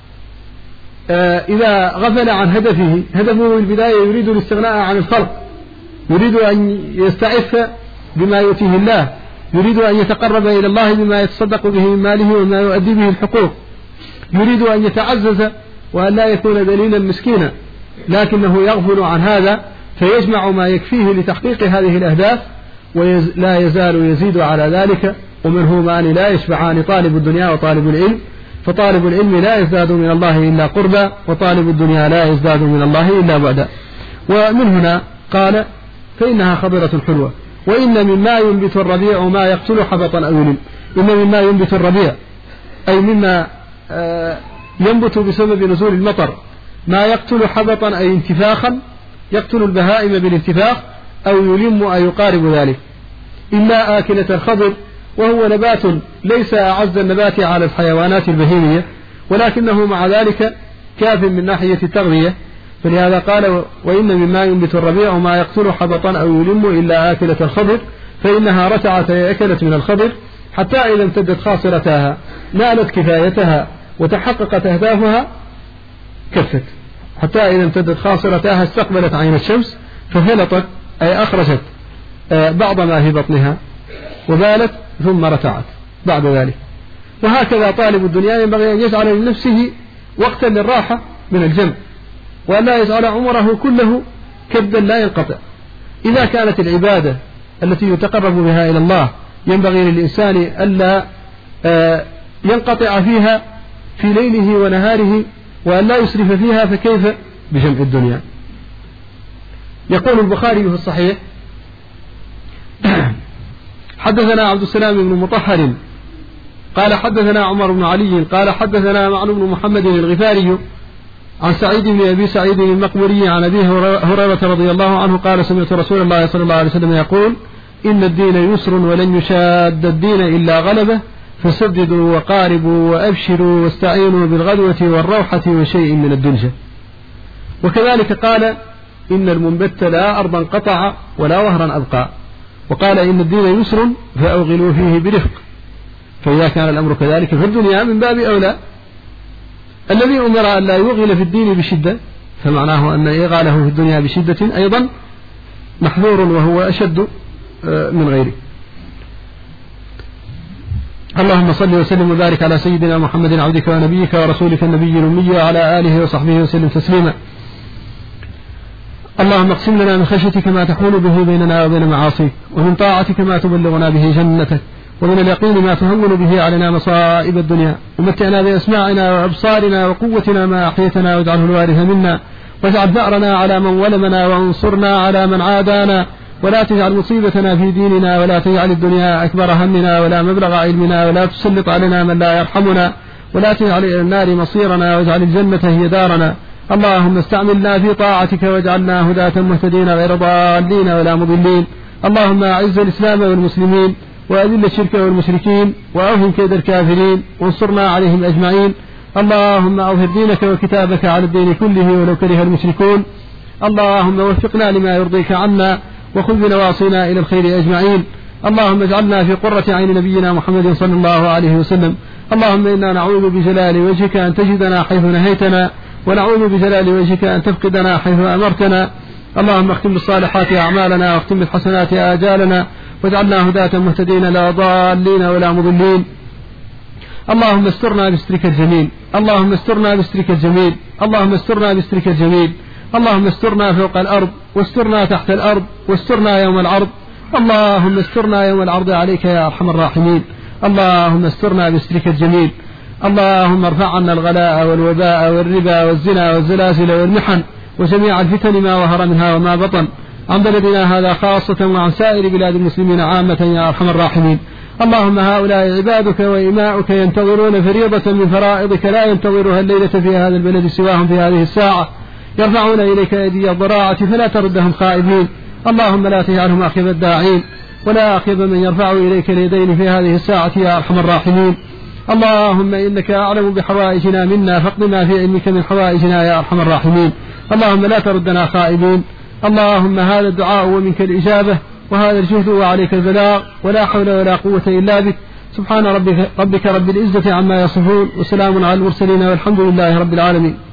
إذا غفل عن هدفه في البداية يريد الاستغناء عن الخلق، يريد أن يستعف بما يؤتيه الله، يريد أن يتقرب إلى الله بما يتصدق به من ماله وما يؤدي به الحقوق، يريد أن يتعزز وأن لا يكون ذليلا مسكينا، لكنه يغفل عن هذا فيجمع ما يكفيه لتحقيق هذه الأهداف ولا يزال يزيد على ذلك. ومنهمان لا يشبعان طالب الدنيا وطالب العلم، فطالب العلم لا يزداد من الله إلا قربا، وطالب الدنيا لا يزداد من الله إلا بعدا. ومن هنا قال فإنها خضرة حلوة. وإن مما ينبت الربيع ما يقتل حبطا أو يلم. إن مما ينبت الربيع أي مما ينبت بسبب نزول المطر ما يقتل حبطا أي انتفاخا، يقتل البهائم بالانتفاخ، أو يلم أي يقارب ذلك، إلا آكلة الخضر، وهو نبات ليس أعز النبات على الحيوانات البهيمية، ولكنه مع ذلك كاف من ناحية التغذية. فلهذا قال وإن مما ينبت الربيع ما يقتل حبطا أو يلم إلا آكلة الخضر، فإنها رتعت أكلت من الخضر حتى إذا امتدت خاصرتها نالت كفايتها وتحققت أهدافها كفت، حتى إذا امتدت خاصرتها استقبلت عين الشمس فهلطت أي أخرجت بعض ما في بطنها وبالت ثم رتعت بعد ذلك. وهكذا طالب الدنيا ينبغي أن يجعل لنفسه وقتا للراحة من الجمع، وأن لا يجعل عمره كله كبدا لا ينقطع. إذا كانت العبادة التي يتقرب بها إلى الله ينبغي للإنسان ألا ينقطع فيها في ليله ونهاره وأن لا يسرف فيها، فكيف بجمع الدنيا؟ يقول البخاري في الصحيح حدثنا عبد السلام بن مطهر قال حدثنا عمر بن علي قال حدثنا معن بن محمد الغفاري عن سعيد بن أبي سعيد المقبري عن أبي هريرة رضي الله عنه قال سمعت رسول الله صلى الله عليه وسلم يقول إن الدين يسر ولن يشاد الدين إلا غلبه، فسددوا وقاربوا وأبشروا واستعينوا بالغدوة والروحة وشيء من الدنجة. وكذلك قال إن المنبت لا أرضا قطع ولا وهرا أبقى، وقال إن الدين يسر فأوغلوا فيه برفق. فإذا كان الأمر كذلك فالدنيا من باب أولى. الذي أمر أن لا يغل في الدين بشدة فمعناه أن إغاله في الدنيا بشدة أيضا محذور وهو أشد من غيره. اللهم صل وسلم وبارك على سيدنا محمد عبدك ونبيك ورسولك النبي الأمي وعلى آله وصحبه وسلم تسليما. اللهم اقسم لنا من خشيتك ما تحول به بيننا وبين معاصيك، ومن طاعتك ما تبلغنا به جنتك، ومن اليقين ما تهون به علينا مصائب الدنيا، ومتعنا بأسماعنا وأبصارنا وقوتنا ما أحيتنا، واجعله الوارث منا، واجعل ثأرنا على من ظلمنا، وانصرنا على من عادانا، ولا تجعل مصيبتنا في ديننا، ولا تجعل الدنيا أكبر همنا ولا مبلغ علمنا، ولا تسلط علينا من لا يرحمنا، ولا تجعل إلى النار مصيرنا، واجعل الجنة هي دارنا. اللهم استعملنا في طاعتك واجعلنا هداة مهتدين غير ضالين ولا مضلين. اللهم أعز الإسلام والمسلمين وأذل الشرك والمشركين وأوهن كيد الكافرين وانصرنا عليهم أجمعين. اللهم أظهر دينك وكتابك على الدين كله ولو كره المشركون. اللهم وفقنا لما يرضيك عنا وخذ بنواصينا إلى الخير أجمعين. اللهم اجعلنا في قرة عين نبينا محمد صلى الله عليه وسلم. اللهم إنا نعوذ بجلال وجهك أن تجدنا حيث نهيتنا، ونعوذ بجلال وجهك أن تفقدنا حيث أمرتنا. اللهم اختم بالصالحات أعمالنا واختم بالحسنات آجالنا، واجعلنا هداة مهتدين لا ضالين ولا مضلين. اللهم استرنا بسترك الجميل، اللهم استرنا بسترك الجميل، اللهم استرنا بسترك الجميل. اللهم استرنا فوق الأرض، واسترنا تحت الأرض، واسترنا يوم العرض. اللهم استرنا يوم العرض عليك يا أرحم الراحمين. اللهم استرنا بسترك الجميل. اللهم ارفع عنا الغلاء والوباء والربا والزنا والزلازل والمحن وجميع الفتن ما ظهر منها وما بطن، عن بلدنا هذا خاصة وعن سائر بلاد المسلمين عامة يا أرحم الراحمين. اللهم هؤلاء عبادك وإماؤك ينتظرون فريضة من فرائضك لا ينتظرها الليلة في هذا البلد سواهم في هذه الساعة، يرفعون إليك أيدي الضراعة فلا تردهم خائبين. اللهم لا تجعلهم أخذ الداعين ولا أخذ من يرفع إليك اليدين في هذه الساعة يا أرحم الراحمين. اللهم إنك أعلم بحوائجنا منا، فاقض ما في علمك من حوائجنا يا أرحم الراحمين. اللهم لا تردنا خائبين. اللهم هذا الدعاء ومنك الإجابة، وهذا الجهد وعليك البلاغ، ولا حول ولا قوة إلا بك. سبحان ربك رب العزة عما يصفون، وسلام على المرسلين، والحمد لله رب العالمين.